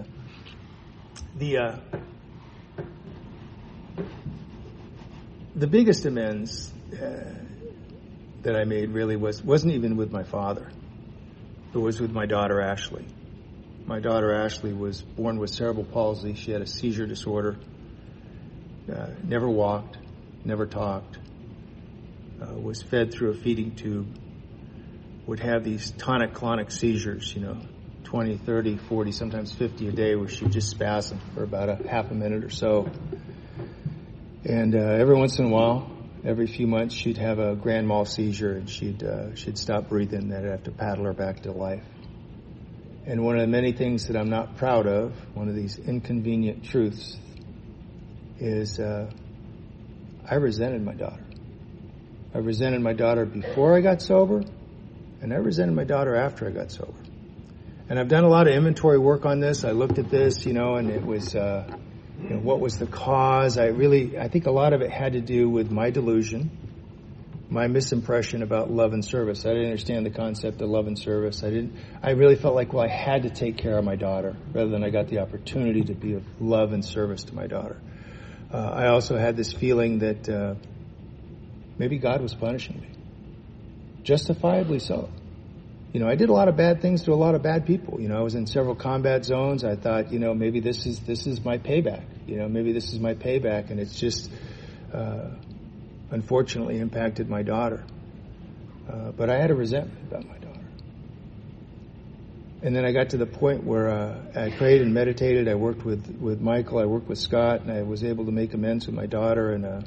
the biggest amends that I made really wasn't even with my father. It was with my daughter Ashley. My daughter Ashley was born with cerebral palsy. She had a seizure disorder. Never walked, never talked. Was fed through a feeding tube. Would have these tonic-clonic seizures, 20, 30, 40, sometimes 50 a day, where she'd just spasm for about a half a minute or so. And every once in a while, every few months, she'd have a grand mal seizure, and she'd stop breathing, and I'd have to paddle her back to life. And one of the many things that I'm not proud of, one of these inconvenient truths, is I resented my daughter. I resented my daughter before I got sober, and I resented my daughter after I got sober. And I've done a lot of inventory work on this. I looked at this, and it was, what was the cause? I think a lot of it had to do with my delusion, my misimpression about love and service. I didn't understand the concept of love and service. I really felt like, I had to take care of my daughter rather than I got the opportunity to be of love and service to my daughter. I also had this feeling that maybe God was punishing me. Justifiably so. I did a lot of bad things to a lot of bad people. I was in several combat zones. I thought, maybe this is my payback. Maybe this is my payback, and it's just unfortunately impacted my daughter. But I had a resentment about my daughter. And then I got to the point where I prayed and meditated. I worked with Michael. I worked with Scott, and I was able to make amends with my daughter. And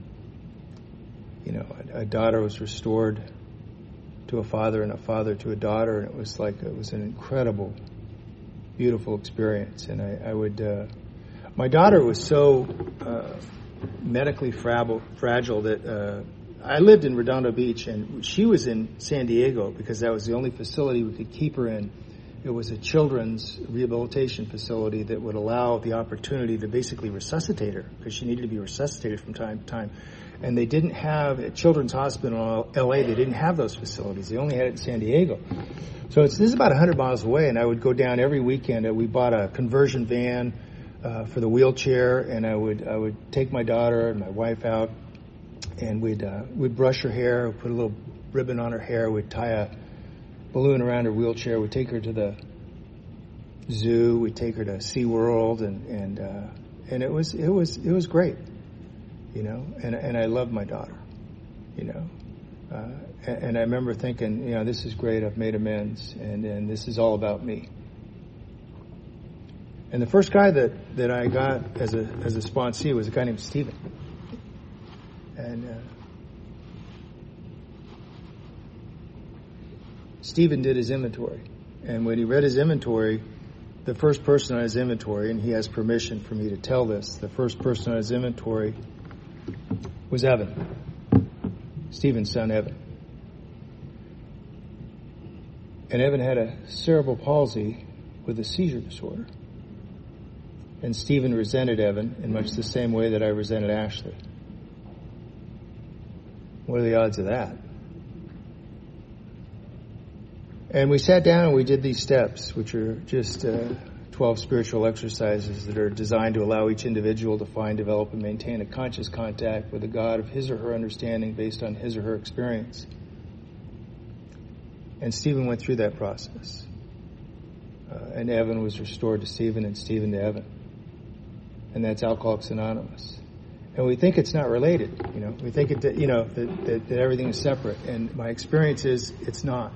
a daughter was restored to a father, and a father to a daughter, and it was an incredible, beautiful experience. And I would, my daughter was so medically fragile that I lived in Redondo Beach, and she was in San Diego because that was the only facility we could keep her in. It was a children's rehabilitation facility that would allow the opportunity to basically resuscitate her because she needed to be resuscitated from time to time. And they didn't have, at Children's Hospital in LA, they didn't have those facilities. They only had it in San Diego. So this is about 100 miles away, and I would go down every weekend. We bought a conversion van for the wheelchair, and I would take my daughter and my wife out, and we'd brush her hair, put a little ribbon on her hair, we'd tie a balloon around her wheelchair, we'd take her to the zoo, we'd take her to SeaWorld, and it was great. And I loved my daughter, and I remember thinking, this is great, I've made amends, and this is all about me. And the first guy that I got as a sponsee was a guy named Stephen. And Stephen did his inventory. And when he read his inventory, the first person on his inventory, and he has permission for me to tell this, the first person on his inventory was Evan, Stephen's son Evan. And Evan had a cerebral palsy with a seizure disorder. And Stephen resented Evan in much the same way that I resented Ashley. What are the odds of that? And we sat down and we did these steps, which are just 12 spiritual exercises that are designed to allow each individual to find, develop, and maintain a conscious contact with a God of his or her understanding based on his or her experience. And Stephen went through that process. And Evan was restored to Stephen, and Stephen to Evan. And that's Alcoholics Anonymous. And we think it's not related, We think that everything is separate. And my experience is it's not.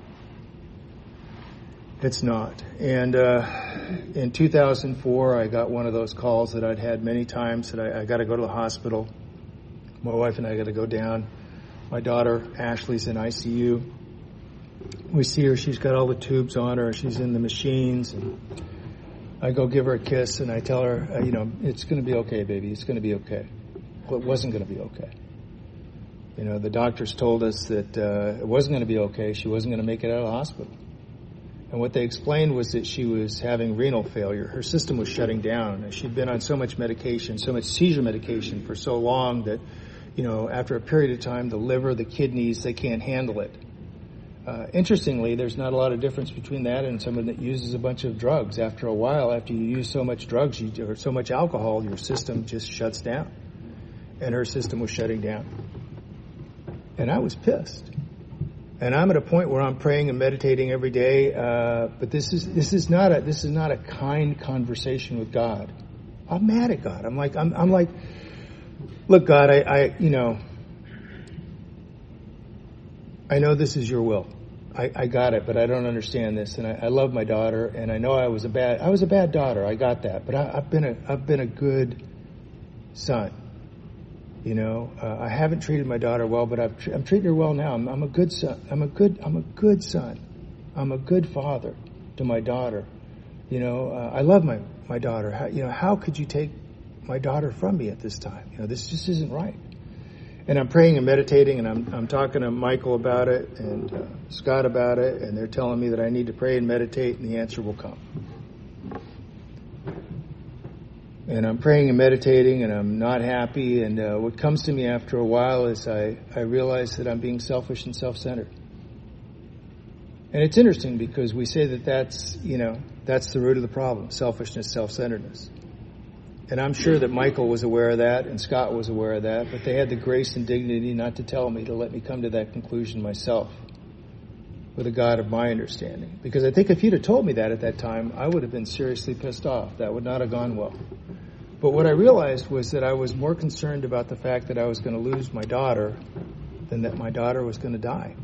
It's not. And in 2004, I got one of those calls that I'd had many times that I got to go to the hospital. My wife and I got to go down. My daughter, Ashley's in ICU. We see her. She's got all the tubes on her. She's in the machines. And I go give her a kiss, and I tell her, it's going to be okay, baby. It's going to be okay. Well, it wasn't going to be okay. The doctors told us that it wasn't going to be okay. She wasn't going to make it out of the hospital. And what they explained was that she was having renal failure. Her system was shutting down. She'd been on so much medication, so much seizure medication for so long that, after a period of time, the liver, the kidneys, they can't handle it. Interestingly, there's not a lot of difference between that and someone that uses a bunch of drugs. After a while, after you use so much drugs or so much alcohol, your system just shuts down. And her system was shutting down. And I was pissed. And I'm at a point where I'm praying and meditating every day, but this is not a kind conversation with God. I'm mad at God. I'm like, look, God, I know this is your will. I got it, but I don't understand this, and I love my daughter, and I know I was a bad daughter. I got that, but I've been a good son. I haven't treated my daughter well, but I'm treating her well now. I'm a good son. I'm a good son. I'm a good father. to my daughter. I love my daughter. How could you take my daughter from me at this time? This just isn't right. And I'm praying and meditating, and I'm talking to Michael about it and Scott about it, and they're telling me that I need to pray and meditate, and the answer will come. And I'm praying and meditating, and I'm not happy. And what comes to me after a while is I realize that I'm being selfish and self-centered. And it's interesting because we say that's the root of the problem: selfishness, self-centeredness. And I'm sure that Michael was aware of that and Scott was aware of that, but they had the grace and dignity not to tell me, to let me come to that conclusion myself with a God of my understanding. Because I think if you'd have told me that at that time, I would have been seriously pissed off. That would not have gone well. But what I realized was that I was more concerned about the fact that I was going to lose my daughter than that my daughter was going to die.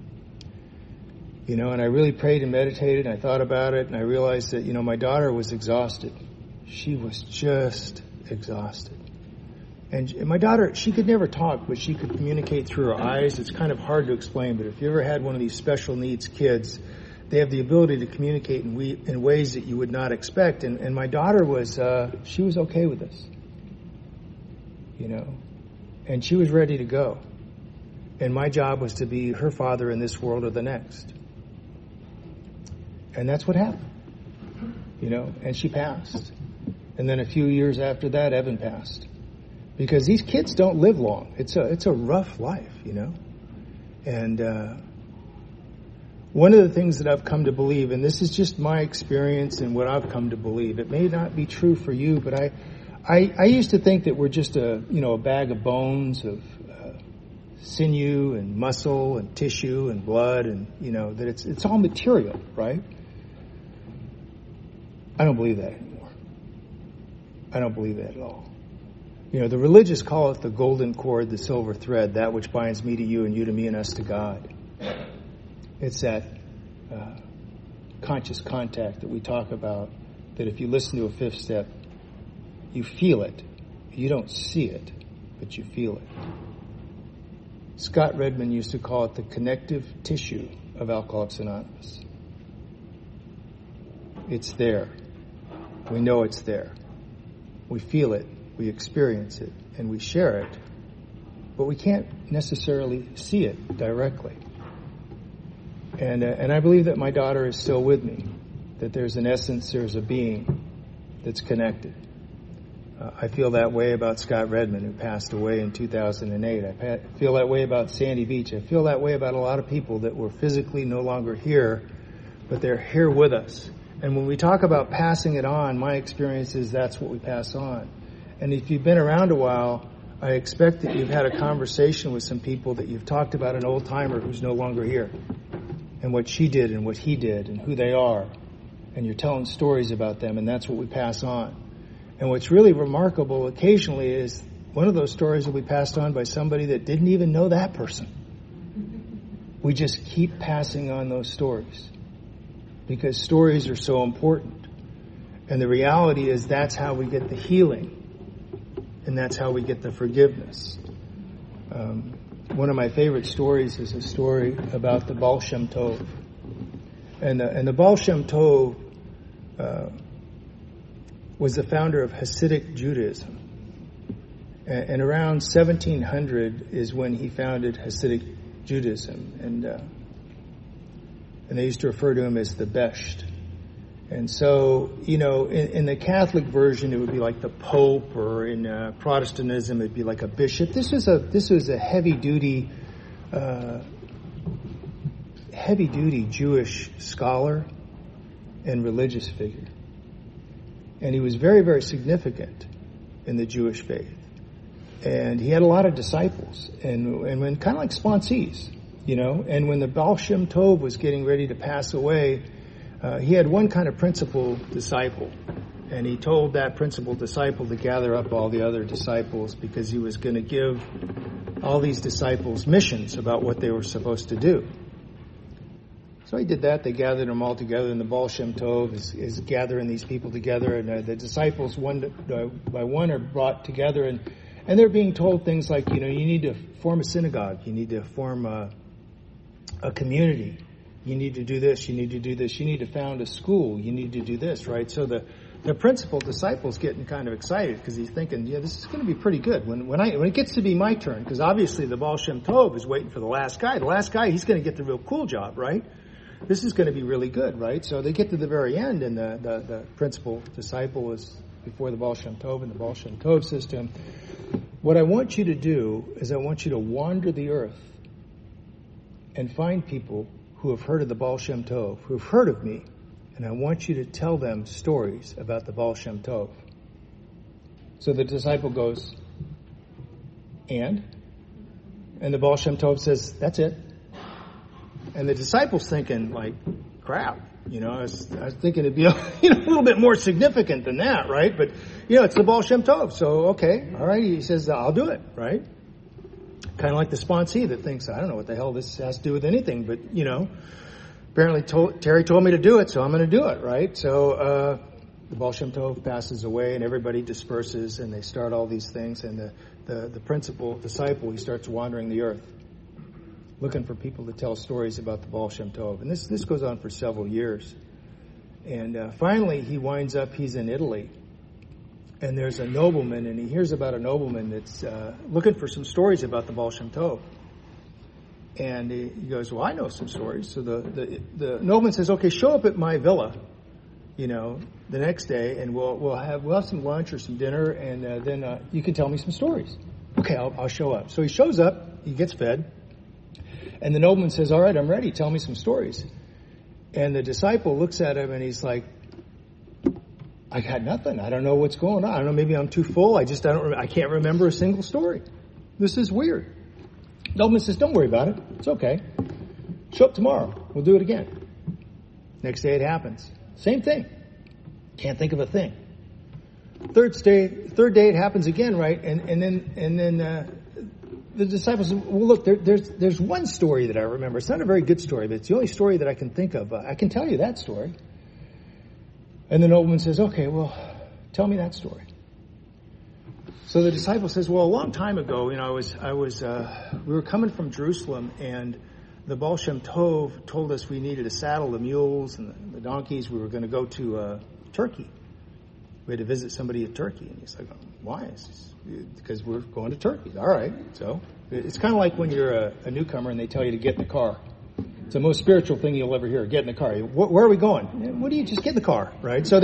And I really prayed and meditated, and I thought about it, and I realized that, my daughter was exhausted. She was just exhausted. And my daughter, she could never talk, but she could communicate through her eyes. It's kind of hard to explain, but if you ever had one of these special needs kids, they have the ability to communicate in ways that you would not expect. And my daughter she was okay with this, and she was ready to go. And my job was to be her father in this world or the next. And that's what happened, and she passed. And then a few years after that, Evan passed. Because these kids don't live long. It's a rough life, And one of the things that I've come to believe, and this is just my experience and what I've come to believe, it may not be true for you, but I used to think that we're just a bag of bones, of sinew and muscle and tissue and blood, and that it's all material, right? I don't believe that anymore. I don't believe that at all. The religious call it the golden cord, the silver thread, that which binds me to you and you to me and us to God. It's that conscious contact that we talk about, that if you listen to a fifth step, you feel it. You don't see it, but you feel it. Scott Redmond used to call it the connective tissue of Alcoholics Anonymous. It's there. We know it's there. We feel it, we experience it, and we share it, but we can't necessarily see it directly. And I believe that my daughter is still with me, that there's an essence, there's a being that's connected. I feel that way about Scott Redmond, who passed away in 2008. I feel that way about Sandy Beach. I feel that way about a lot of people that were physically no longer here, but they're here with us. And when we talk about passing it on, my experience is that's what we pass on. And if you've been around a while, I expect that you've had a conversation with some people that you've talked about an old timer who's no longer here, and what she did and what he did and who they are. And you're telling stories about them, and that's what we pass on. And what's really remarkable occasionally is one of those stories will be passed on by somebody that didn't even know that person. We just keep passing on those stories because stories are so important. And the reality is that's how we get the healing. And that's how we get the forgiveness. One of my favorite stories is a story about the Baal Shem Tov. And the Baal Shem Tov was the founder of Hasidic Judaism. And around 1700 is when he founded Hasidic Judaism. And they used to refer to him as the Besht. And so, in the Catholic version, it would be like the Pope, or in Protestantism, it'd be like a bishop. This was a heavy-duty Jewish scholar and religious figure. And he was very, very significant in the Jewish faith. And he had a lot of disciples, and when kind of like sponsees, And when the Baal Shem Tov was getting ready to pass away, he had one kind of principal disciple, and he told that principal disciple to gather up all the other disciples because he was going to give all these disciples missions about what they were supposed to do. So he did that. They gathered them all together, and the Baal Shem Tov is gathering these people together, and the disciples one by one are brought together, and they're being told things like, you need to form a synagogue, you need to form a community. You need to do this. You need to do this. You need to found a school. You need to do this, right? So the principal disciple's getting kind of excited because he's thinking, yeah, this is going to be pretty good when it gets to be my turn, because obviously the Baal Shem Tov is waiting for the last guy. The last guy, he's going to get the real cool job, right? This is going to be really good, right? So they get to the very end, and the principal disciple is before the Baal Shem Tov and the Baal Shem Tov system. What I want you to do is I want you to wander the earth and find people who have heard of the Baal Shem Tov, who have heard of me, and I want you to tell them stories about the Baal Shem Tov. So the disciple goes, and the Baal Shem Tov says, that's it. And the disciple's thinking, like, crap. I was thinking it'd be a little bit more significant than that, right? But, it's the Baal Shem Tov. So, okay, all right. He says, I'll do it, right? Kind of like the sponsee that thinks, I don't know what the hell this has to do with anything, but, apparently Terry told me to do it, so I'm going to do it, right? So the Baal Shem Tov passes away, and everybody disperses, and they start all these things, and the principal disciple, he starts wandering the earth, looking for people to tell stories about the Baal Shem Tov. And this goes on for several years. And finally, he winds up, he's in Italy. And there's a nobleman, and he hears about a nobleman that's looking for some stories about the Baal Shem Tov. And he goes, well, I know some stories. So the nobleman says, okay, show up at my villa, the next day, and we'll have some lunch or some dinner, and then you can tell me some stories. Okay, I'll show up. So he shows up, he gets fed, and the nobleman says, all right, I'm ready. Tell me some stories. And the disciple looks at him, and he's like, I got nothing. I don't know what's going on. I don't know. Maybe I'm too full. I can't remember a single story. This is weird. Nobleman says, don't worry about it. It's okay. Show up tomorrow. We'll do it again. Next day it happens. Same thing. Can't think of a thing. Third day it happens again, right? And then the disciples said, well, look, there's one story that I remember. It's not a very good story, but it's the only story that I can think of. I can tell you that story. And the nobleman says, okay, well, tell me that story. So the disciple says, well, a long time ago, we were coming from Jerusalem, and the Baal Shem Tov told us we needed to saddle the mules and the donkeys. We were going to go to Turkey. We had to visit somebody in Turkey. And he's like, why? Because we're going to Turkey. All right. So it's kind of like when you're a newcomer and they tell you to get in the car. It's the most spiritual thing you'll ever hear. Get in the car. Where are we going? What do you just get in the car, right? So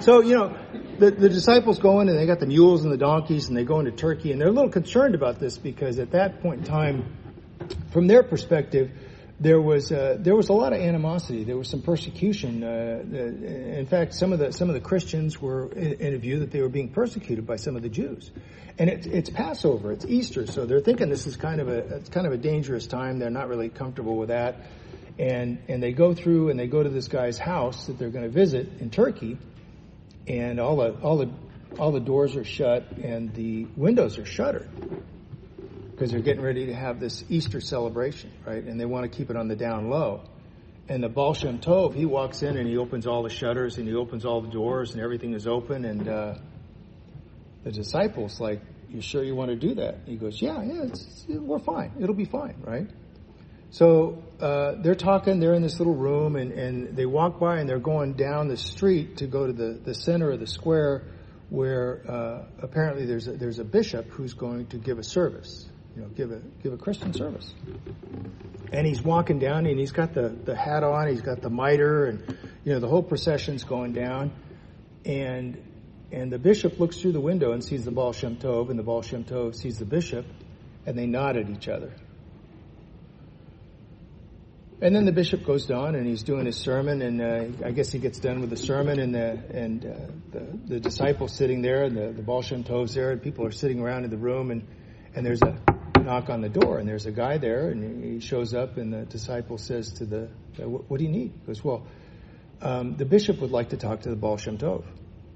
the disciples go in and they got the mules and the donkeys and they go into Turkey, and they're a little concerned about this because at that point in time, from their perspective, there was a lot of animosity. There was some persecution. In fact, some of the Christians were in a view that they were being persecuted by some of the Jews. And it's Passover, it's Easter, so they're thinking this is kind of a dangerous time. They're not really comfortable with that. And they go through and they go to this guy's house that they're going to visit in Turkey, and all the doors are shut and the windows are shuttered because they're getting ready to have this Easter celebration, right? And they want to keep it on the down low. And the Baal Shem Tov, he walks in and he opens all the shutters and he opens all the doors and everything is open. And the disciples like, you sure you want to do that? He goes, yeah, we're fine. It'll be fine, right? So they're talking, they're in this little room, and they walk by and they're going down the street to go to the center of the square where apparently there's a bishop who's going to give a service, give a Christian service. And he's walking down and he's got the hat on, he's got the mitre, and the whole procession's going down. And the bishop looks through the window and sees the Baal Shem Tov, and the Baal Shem Tov sees the bishop, and they nod at each other. And then the bishop goes down and he's doing his sermon, and I guess he gets done with the sermon, and the disciples sitting there, and the Baal Shem Tov's there, and people are sitting around in the room, and there's a knock on the door, and there's a guy there, and he shows up, and the disciple says to the what do you need? He goes, well, the bishop would like to talk to the Baal Shem Tov.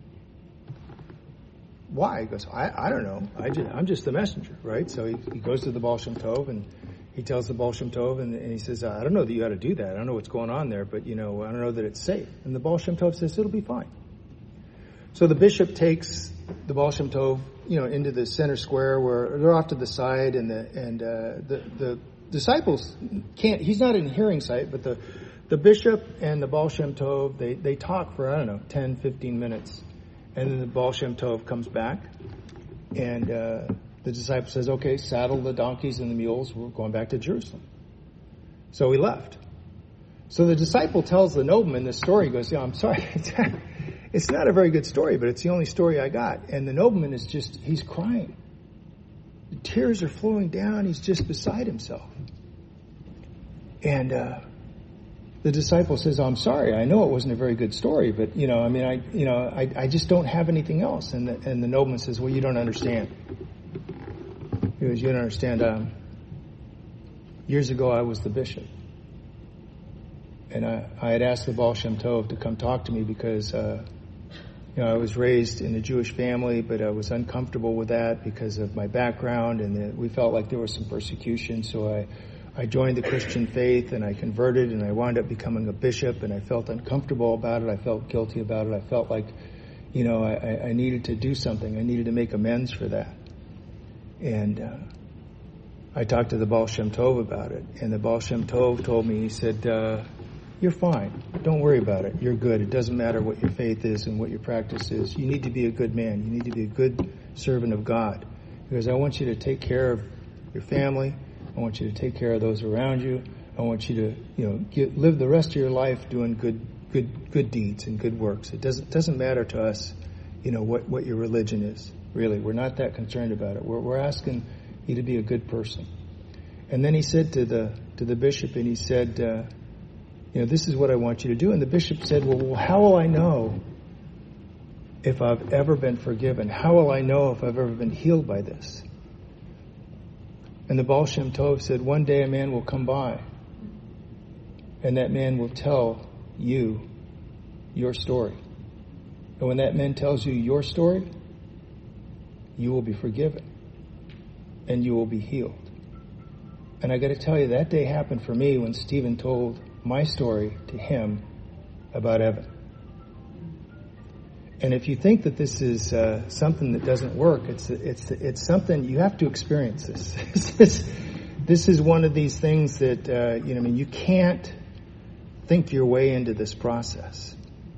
Why? He goes, I don't know. I'm just the messenger, right? So he goes to the Baal Shem Tov, and he tells the Baal Shem Tov, and he says, I don't know that you ought to do that. I don't know what's going on there, but, I don't know that it's safe. And the Baal Shem Tov says, it'll be fine. So the bishop takes the Baal Shem Tov, into the center square where they're off to the side, and the disciples can't, he's not in hearing sight, but the bishop and the Baal Shem Tov, they talk for, 10, 15 minutes. And then the Baal Shem Tov comes back, and the disciple says, okay, saddle the donkeys and the mules. We're going back to Jerusalem. So he left. So the disciple tells the nobleman this story. He goes, I'm sorry. It's not a very good story, but it's the only story I got. And the nobleman he's crying. The tears are flowing down. He's just beside himself. And the disciple says, I'm sorry. I know it wasn't a very good story, but, I just don't have anything else. And the nobleman says, well, you don't understand. He goes, you don't understand. Years ago, I was the bishop. And I had asked the Baal Shem Tov to come talk to me because, I was raised in a Jewish family, but I was uncomfortable with that because of my background, and we felt like there was some persecution. So I joined the Christian faith, and I converted, and I wound up becoming a bishop, and I felt uncomfortable about it. I felt guilty about it. I felt like, I needed to do something. I needed to make amends for that. And I talked to the Baal Shem Tov about it, and the Baal Shem Tov told me, he said, you're fine. Don't worry about it. You're good. It doesn't matter what your faith is and what your practice is. You need to be a good man. You need to be a good servant of God. Because I want you to take care of your family. I want you to take care of those around you. I want you to, live the rest of your life doing good deeds and good works. It doesn't matter to us, what your religion is. Really, we're not that concerned about it. We're asking you to be a good person. And then he said to the bishop, and he said, this is what I want you to do. And the bishop said, well, how will I know if I've ever been forgiven? How will I know if I've ever been healed by this? And the Baal Shem Tov said, one day a man will come by, and that man will tell you your story. And when that man tells you your story, you will be forgiven, and you will be healed. And I got to tell you, that day happened for me when Stephen told my story to him about Evan. And if you think that this is something that doesn't work, it's something you have to experience. This is one of these things that you can't think your way into this process.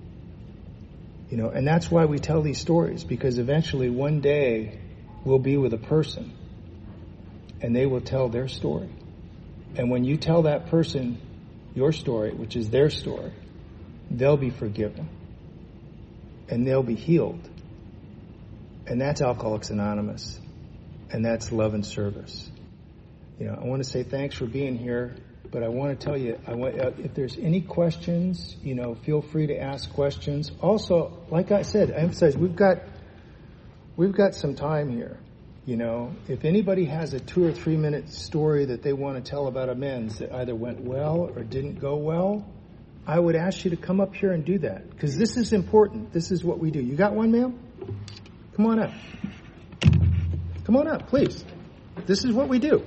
And that's why we tell these stories, because eventually one day we'll be with a person and they will tell their story. And when you tell that person your story, which is their story, they'll be forgiven and they'll be healed. And that's Alcoholics Anonymous, and that's love and service. I want to say thanks for being here, but I want to tell you, if there's any questions, feel free to ask questions. Also, like I said, I emphasize, we've got some time here. If anybody has a 2 or 3 minute story that they want to tell about amends that either went well or didn't go well, I would ask you to come up here and do that, because this is important. This is what we do. You got one, ma'am? Come on up. Come on up, please. This is what we do.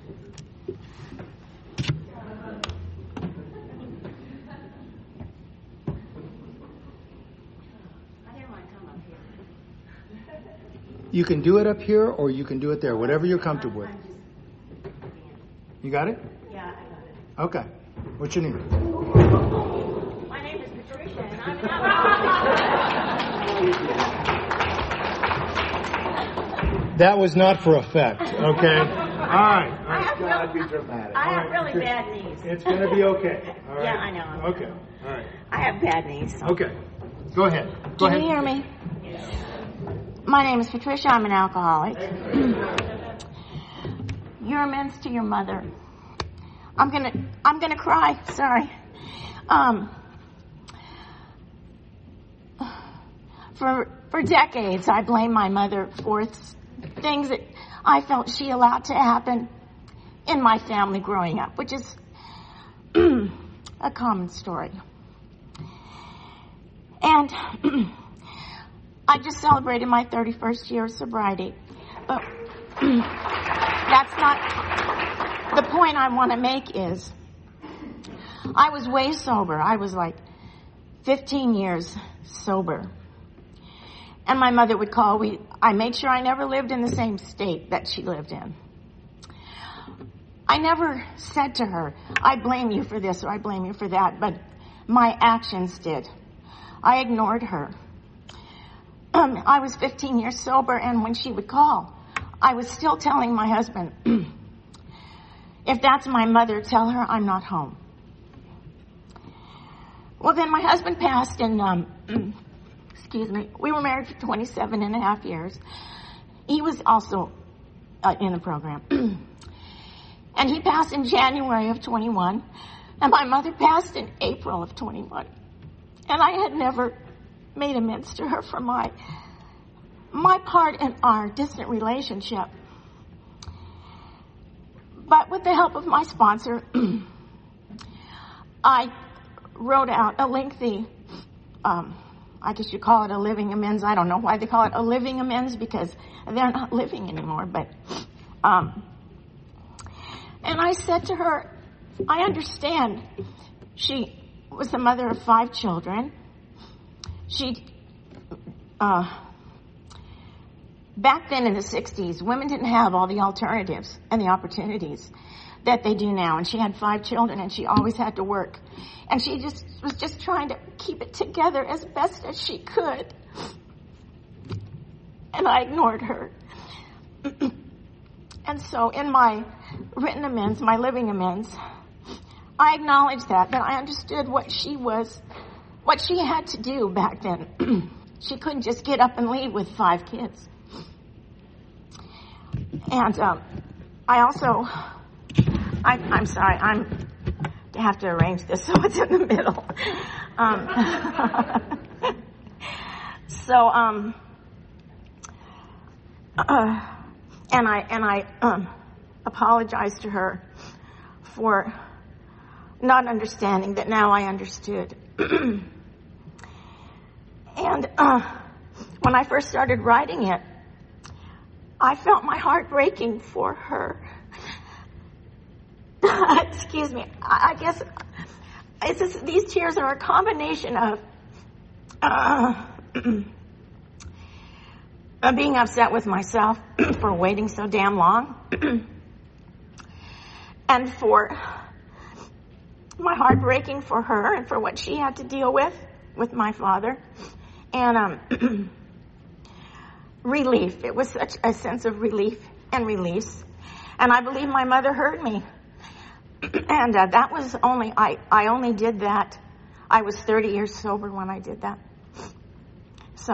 You can do it up here, or you can do it there, whatever you're comfortable with. You got it? Yeah, I got it. Okay. What's your name? My name is Patricia, and I'm That was not for effect, okay? All right. God, be dramatic. I have really bad knees. It's going to be okay. All right. Yeah, I know. Okay. All right. I have bad knees. So. Okay. Go ahead. Can you hear me? My name is Patricia. I'm an alcoholic. Your amends to your mother. I'm gonna cry. Sorry. For decades, I blamed my mother for things that I felt she allowed to happen in my family growing up, which is a common story. And I just celebrated my 31st year of sobriety. But that's not the point I want to make. Is I was way sober. I was like 15 years sober. And my mother would call. I made sure I never lived in the same state that she lived in. I never said to her, I blame you for this or I blame you for that, but my actions did. I ignored her. I was 15 years sober, and when she would call, I was still telling my husband, if that's my mother, tell her I'm not home. Well, then my husband passed, and we were married for 27 and a half years. He was also in the program. And he passed in January of 21, and my mother passed in April of 21. And I had never made amends to her for my part in our distant relationship. But with the help of my sponsor, I wrote out a lengthy, I guess you call it a living amends. I don't know why they call it a living amends, because they're not living anymore. But, and I said to her, I understand. She was the mother of 5 children. She, back then in the 60s, women didn't have all the alternatives and the opportunities that they do now. And she had 5 children, and she always had to work. And she was just trying to keep it together as best as she could. And I ignored her. And so in my written amends, my living amends, I acknowledged that I understood what she had to do back then. She couldn't just get up and leave with 5 kids. And I also, I'm sorry, I have to arrange this so it's in the middle. And I apologized to her for not understanding that now I understood. And when I first started writing it, I felt my heart breaking for her. Excuse me. I guess these tears are a combination of being upset with myself for waiting so damn long, and for my heart breaking for her and for what she had to deal with my father, and relief. It was such a sense of relief and release, and I believe my mother heard me. And that was I only did that. I was 30 years sober when I did that. So,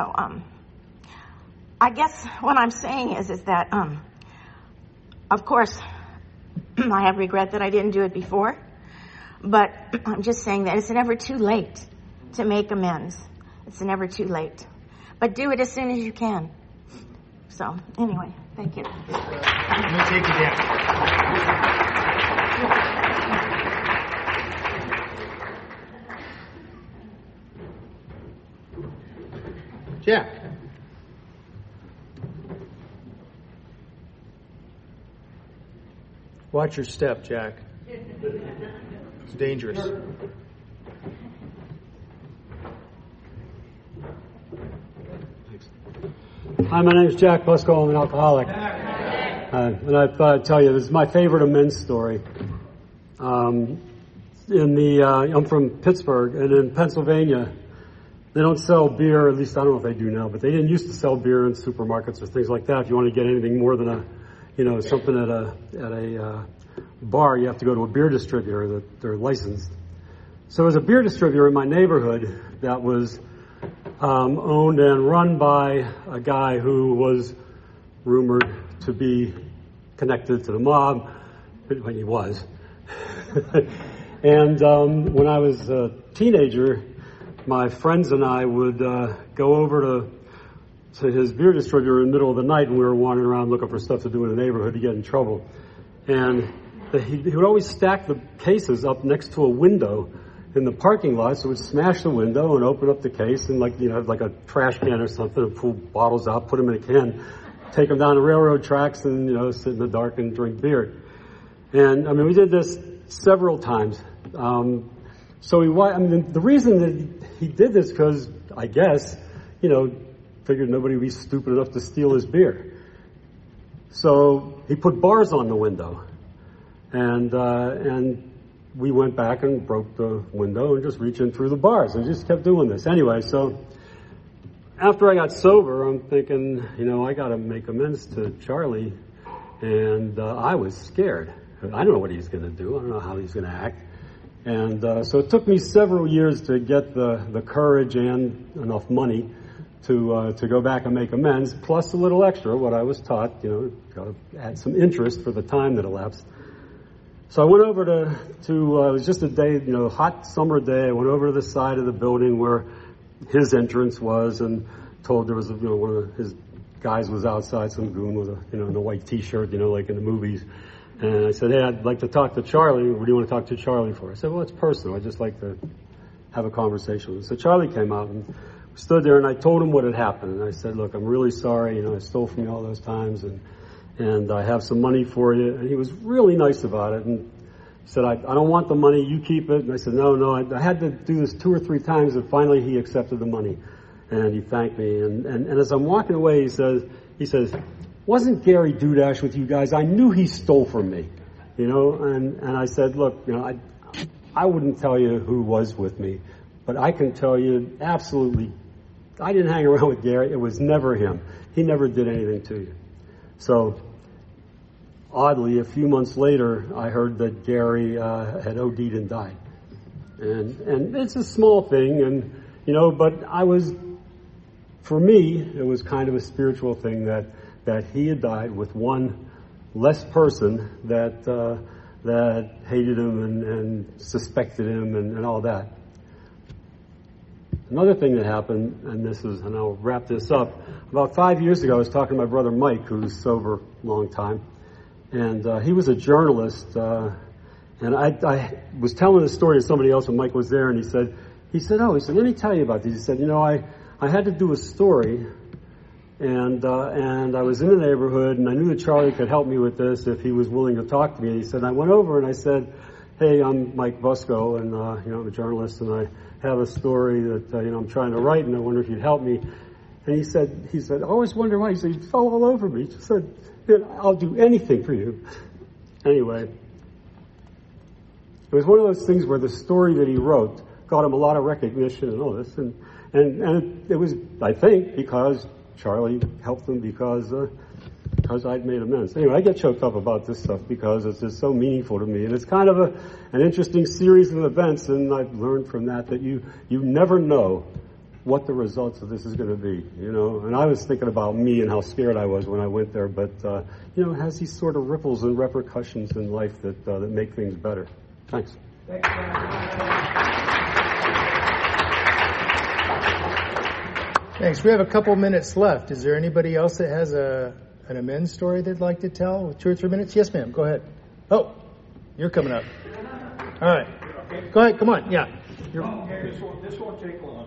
I guess what I'm saying is that, of course, I have regret that I didn't do it before, but I'm just saying that it's never too late to make amends. It's never too late. But do it as soon as you can. So, anyway, thank you. Let me take you down. Jack. Watch your step, Jack. It's dangerous. Hi, my name is Jack Busco. I'm an alcoholic. And I thought I'd tell you, this is my favorite amends story. I'm from Pittsburgh, and in Pennsylvania, they don't sell beer, at least I don't know if they do now, but they didn't used to sell beer in supermarkets or things like that. If you want to get anything more than something at a bar, you have to go to a beer distributor that they're licensed. So there's a beer distributor in my neighborhood that was owned and run by a guy who was rumored to be connected to the mob, but he was. And when I was a teenager, my friends and I would go over to his beer distributor in the middle of the night, and we were wandering around looking for stuff to do in the neighborhood to get in trouble. And he would always stack the cases up next to a window in the parking lot, so we'd smash the window and open up the case and have like a trash can or something and pull bottles out, put them in a can, take them down the railroad tracks and, sit in the dark and drink beer. And, we did this several times. The reason that he did this because, I guess, figured nobody would be stupid enough to steal his beer. So he put bars on the window. And we went back and broke the window and just reached in through the bars and just kept doing this. Anyway, so after I got sober, I'm thinking, I got to make amends to Charlie. And I was scared. I don't know what he's going to do. I don't know how he's going to act. And so it took me several years to get the courage and enough money to go back and make amends, plus a little extra, what I was taught, got to add some interest for the time that elapsed. So I went over to it was just a day, hot summer day. I went over to the side of the building where his entrance was and told there was, one of his guys was outside, some goon with in a white t-shirt, like in the movies. And I said, hey, I'd like to talk to Charlie. What do you want to talk to Charlie for? I said, well, it's personal. I'd just like to have a conversation with him. So Charlie came out and stood there and I told him what had happened. And I said, look, I'm really sorry. I stole from you all those times and I have some money for you. And he was really nice about it. And he said, I don't want the money. You keep it. And I said, no, I had to do this 2 or 3 times. And finally he accepted the money. And he thanked me. And as I'm walking away, he says, wasn't Gary Dudash with you guys? I knew he stole from me, and I said, look, I wouldn't tell you who was with me, but I can tell you absolutely, I didn't hang around with Gary. It was never him. He never did anything to you. So oddly, a few months later, I heard that Gary had OD'd and died. And it's a small thing, but for me, it was kind of a spiritual thing that he had died with one less person that hated him and suspected him and all that. Another thing that happened, and I'll wrap this up. About 5 years ago, I was talking to my brother Mike, who's sober a long time, and he was a journalist. And I was telling this story to somebody else when Mike was there, and he said, let me tell you about this. He said, I had to do a story. And I was in the neighborhood, and I knew that Charlie could help me with this if he was willing to talk to me. He said, I went over and I said, hey, I'm Mike Busco, and I'm a journalist, and I have a story that I'm trying to write, and I wonder if you'd help me. And he said, I always wonder why. He said, you fell all over me. He said, I'll do anything for you. Anyway, it was one of those things where the story that he wrote got him a lot of recognition and all this, and it was, I think, because Charlie helped him because I'd made amends. Anyway, I get choked up about this stuff because it's just so meaningful to me. And it's kind of an interesting series of events, and I've learned from that you never know what the results of this is going to be, And I was thinking about me and how scared I was when I went there, but, it has these sort of ripples and repercussions in life that make things better. Thanks. Thanks. We have a couple minutes left. Is there anybody else that has an amends story they'd like to tell with 2 or 3 minutes? Yes, ma'am. Go ahead. Oh, you're coming up. All right. Go ahead. Come on. Yeah. Okay, this won't take long.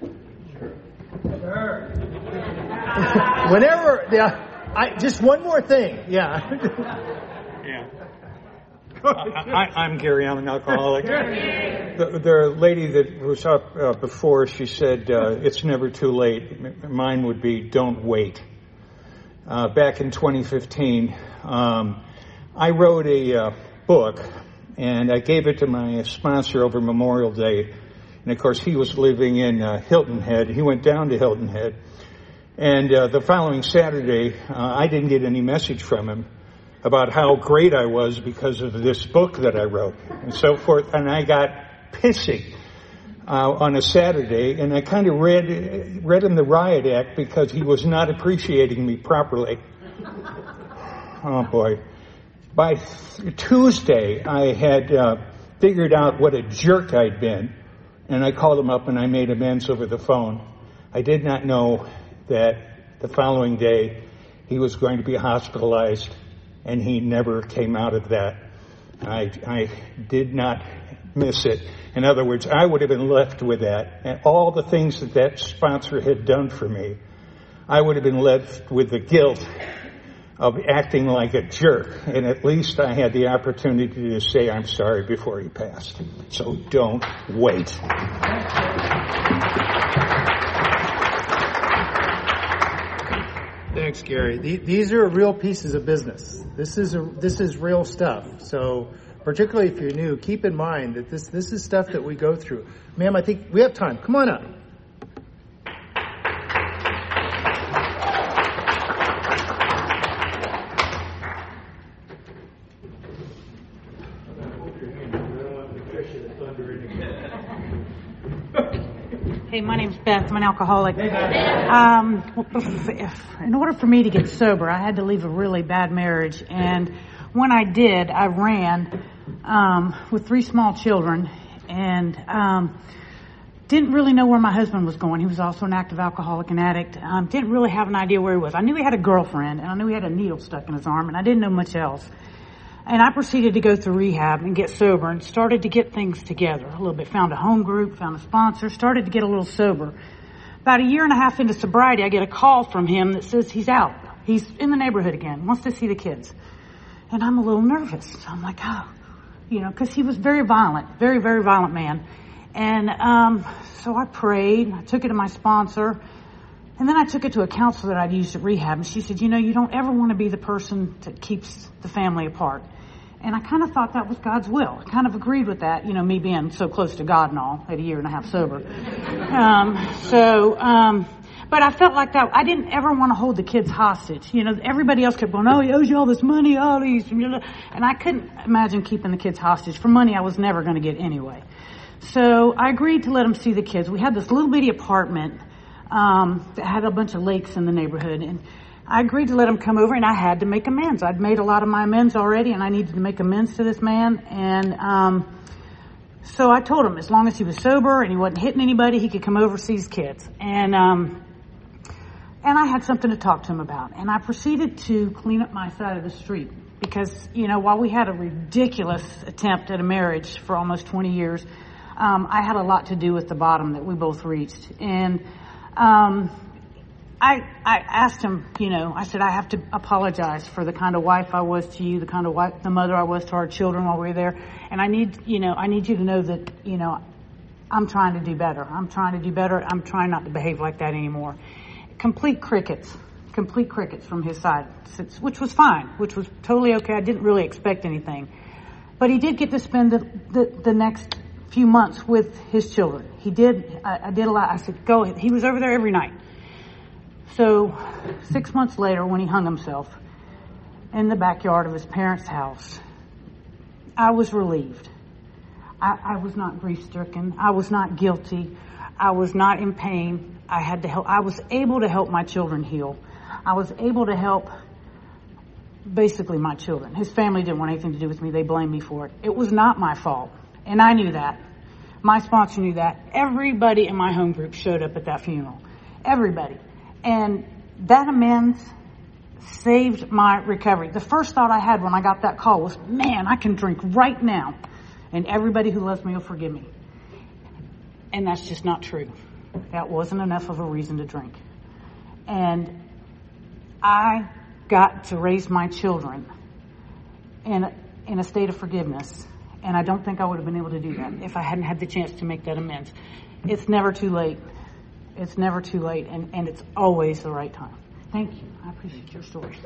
Whenever, just one more thing. Yeah. Yeah. I'm Gary. I'm an alcoholic. The lady that was up before, she said, it's never too late. Mine would be, don't wait. Back in 2015, I wrote a book, and I gave it to my sponsor over Memorial Day. And, of course, he was living in Hilton Head. He went down to Hilton Head. And the following Saturday, I didn't get any message from him about how great I was because of this book that I wrote and so forth. And I got pissy on a Saturday, and I kind of read him the riot act because he was not appreciating me properly. Oh, boy. By Tuesday, I had figured out what a jerk I'd been, and I called him up and I made amends over the phone. I did not know that the following day he was going to be hospitalized, and he never came out of that. I did not miss it. In other words, I would have been left with that. And all the things that sponsor had done for me, I would have been left with the guilt of acting like a jerk. And at least I had the opportunity to say I'm sorry before he passed. So don't wait. Thanks, Gary. These are real pieces of business. This is real stuff. So, particularly if you're new, keep in mind that this is stuff that we go through. Ma'am, I think we have time. Come on up. Hey, my name's Beth. I'm an alcoholic. In order for me to get sober, I had to leave a really bad marriage. And when I did, I ran with 3 small children and didn't really know where my husband was going. He was also an active alcoholic and addict. Didn't really have an idea where he was. I knew he had a girlfriend, and I knew he had a needle stuck in his arm, and I didn't know much else. And I proceeded to go through rehab and get sober and started to get things together a little bit. Found a home group, found a sponsor, started to get a little sober. About 1.5 years into sobriety, I get a call from him that says he's out. He's in the neighborhood again, wants to see the kids. And I'm a little nervous. I'm like, because he was very violent, very, very violent man. And so I prayed. I took it to my sponsor. And then I took it to a counselor that I'd used at rehab. And she said, you don't ever want to be the person that keeps the family apart. And I kind of thought that was God's will. I kind of agreed with that, me being so close to God and all at 1.5 years sober. But I felt like that. I didn't ever want to hold the kids hostage. Everybody else kept going, he owes you all this money, all these. And I couldn't imagine keeping the kids hostage for money I was never going to get anyway. So I agreed to let them see the kids. We had this little bitty apartment that had a bunch of lakes in the neighborhood. And I agreed to let him come over, and I had to make amends. I'd made a lot of my amends already, and I needed to make amends to this man. And so I told him as long as he was sober and he wasn't hitting anybody, he could come over, see his kids. And I had something to talk to him about. And I proceeded to clean up my side of the street because, while we had a ridiculous attempt at a marriage for almost 20 years, I had a lot to do with the bottom that we both reached. And I asked him, I said, I have to apologize for the kind of wife I was to you, the mother I was to our children while we were there. And I need you to know that, I'm trying to do better. I'm trying not to behave like that anymore. Complete crickets from his side, which was fine, which was totally okay. I didn't really expect anything. But he did get to spend the next few months with his children. He did. I did a lot. I said, go ahead. He was over there every night. So 6 months later, when he hung himself in the backyard of his parents' house, I was relieved. I was not grief-stricken. I was not guilty. I was not in pain. I had to help. I was able to help my children heal. I was able to help basically my children. His family didn't want anything to do with me. They blamed me for it. It was not my fault. And I knew that. My sponsor knew that. Everybody in my home group showed up at that funeral. Everybody. And that amends saved my recovery. The first thought I had when I got that call was, man, I can drink right now, and everybody who loves me will forgive me. And that's just not true. That wasn't enough of a reason to drink. And I got to raise my children in a state of forgiveness. And I don't think I would have been able to do that if I hadn't had the chance to make that amends. It's never too late. It's never too late, and it's always the right time. Thank you. I appreciate your story.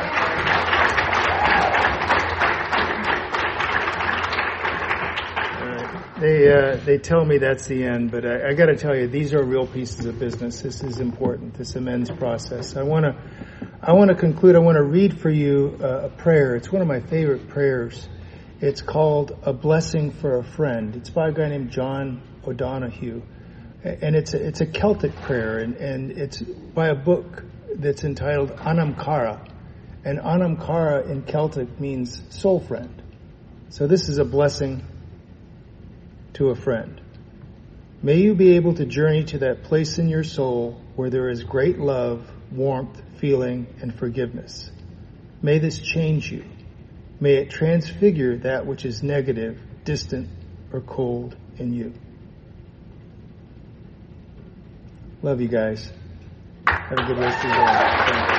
They tell me that's the end, but I got to tell you, these are real pieces of business. This is important, this amends process. I want to conclude. I want to read for you a prayer. It's one of my favorite prayers. It's called A Blessing for a Friend. It's by a guy named John O'Donohue. And it's a Celtic prayer, and it's by a book that's entitled Anam Cara. And Anam Cara in Celtic means soul friend. So this is a blessing to a friend. May you be able to journey to that place in your soul where there is great love, warmth, feeling, and forgiveness. May this change you. May it transfigure that which is negative, distant, or cold in you. Love you guys. Have a good rest of your day.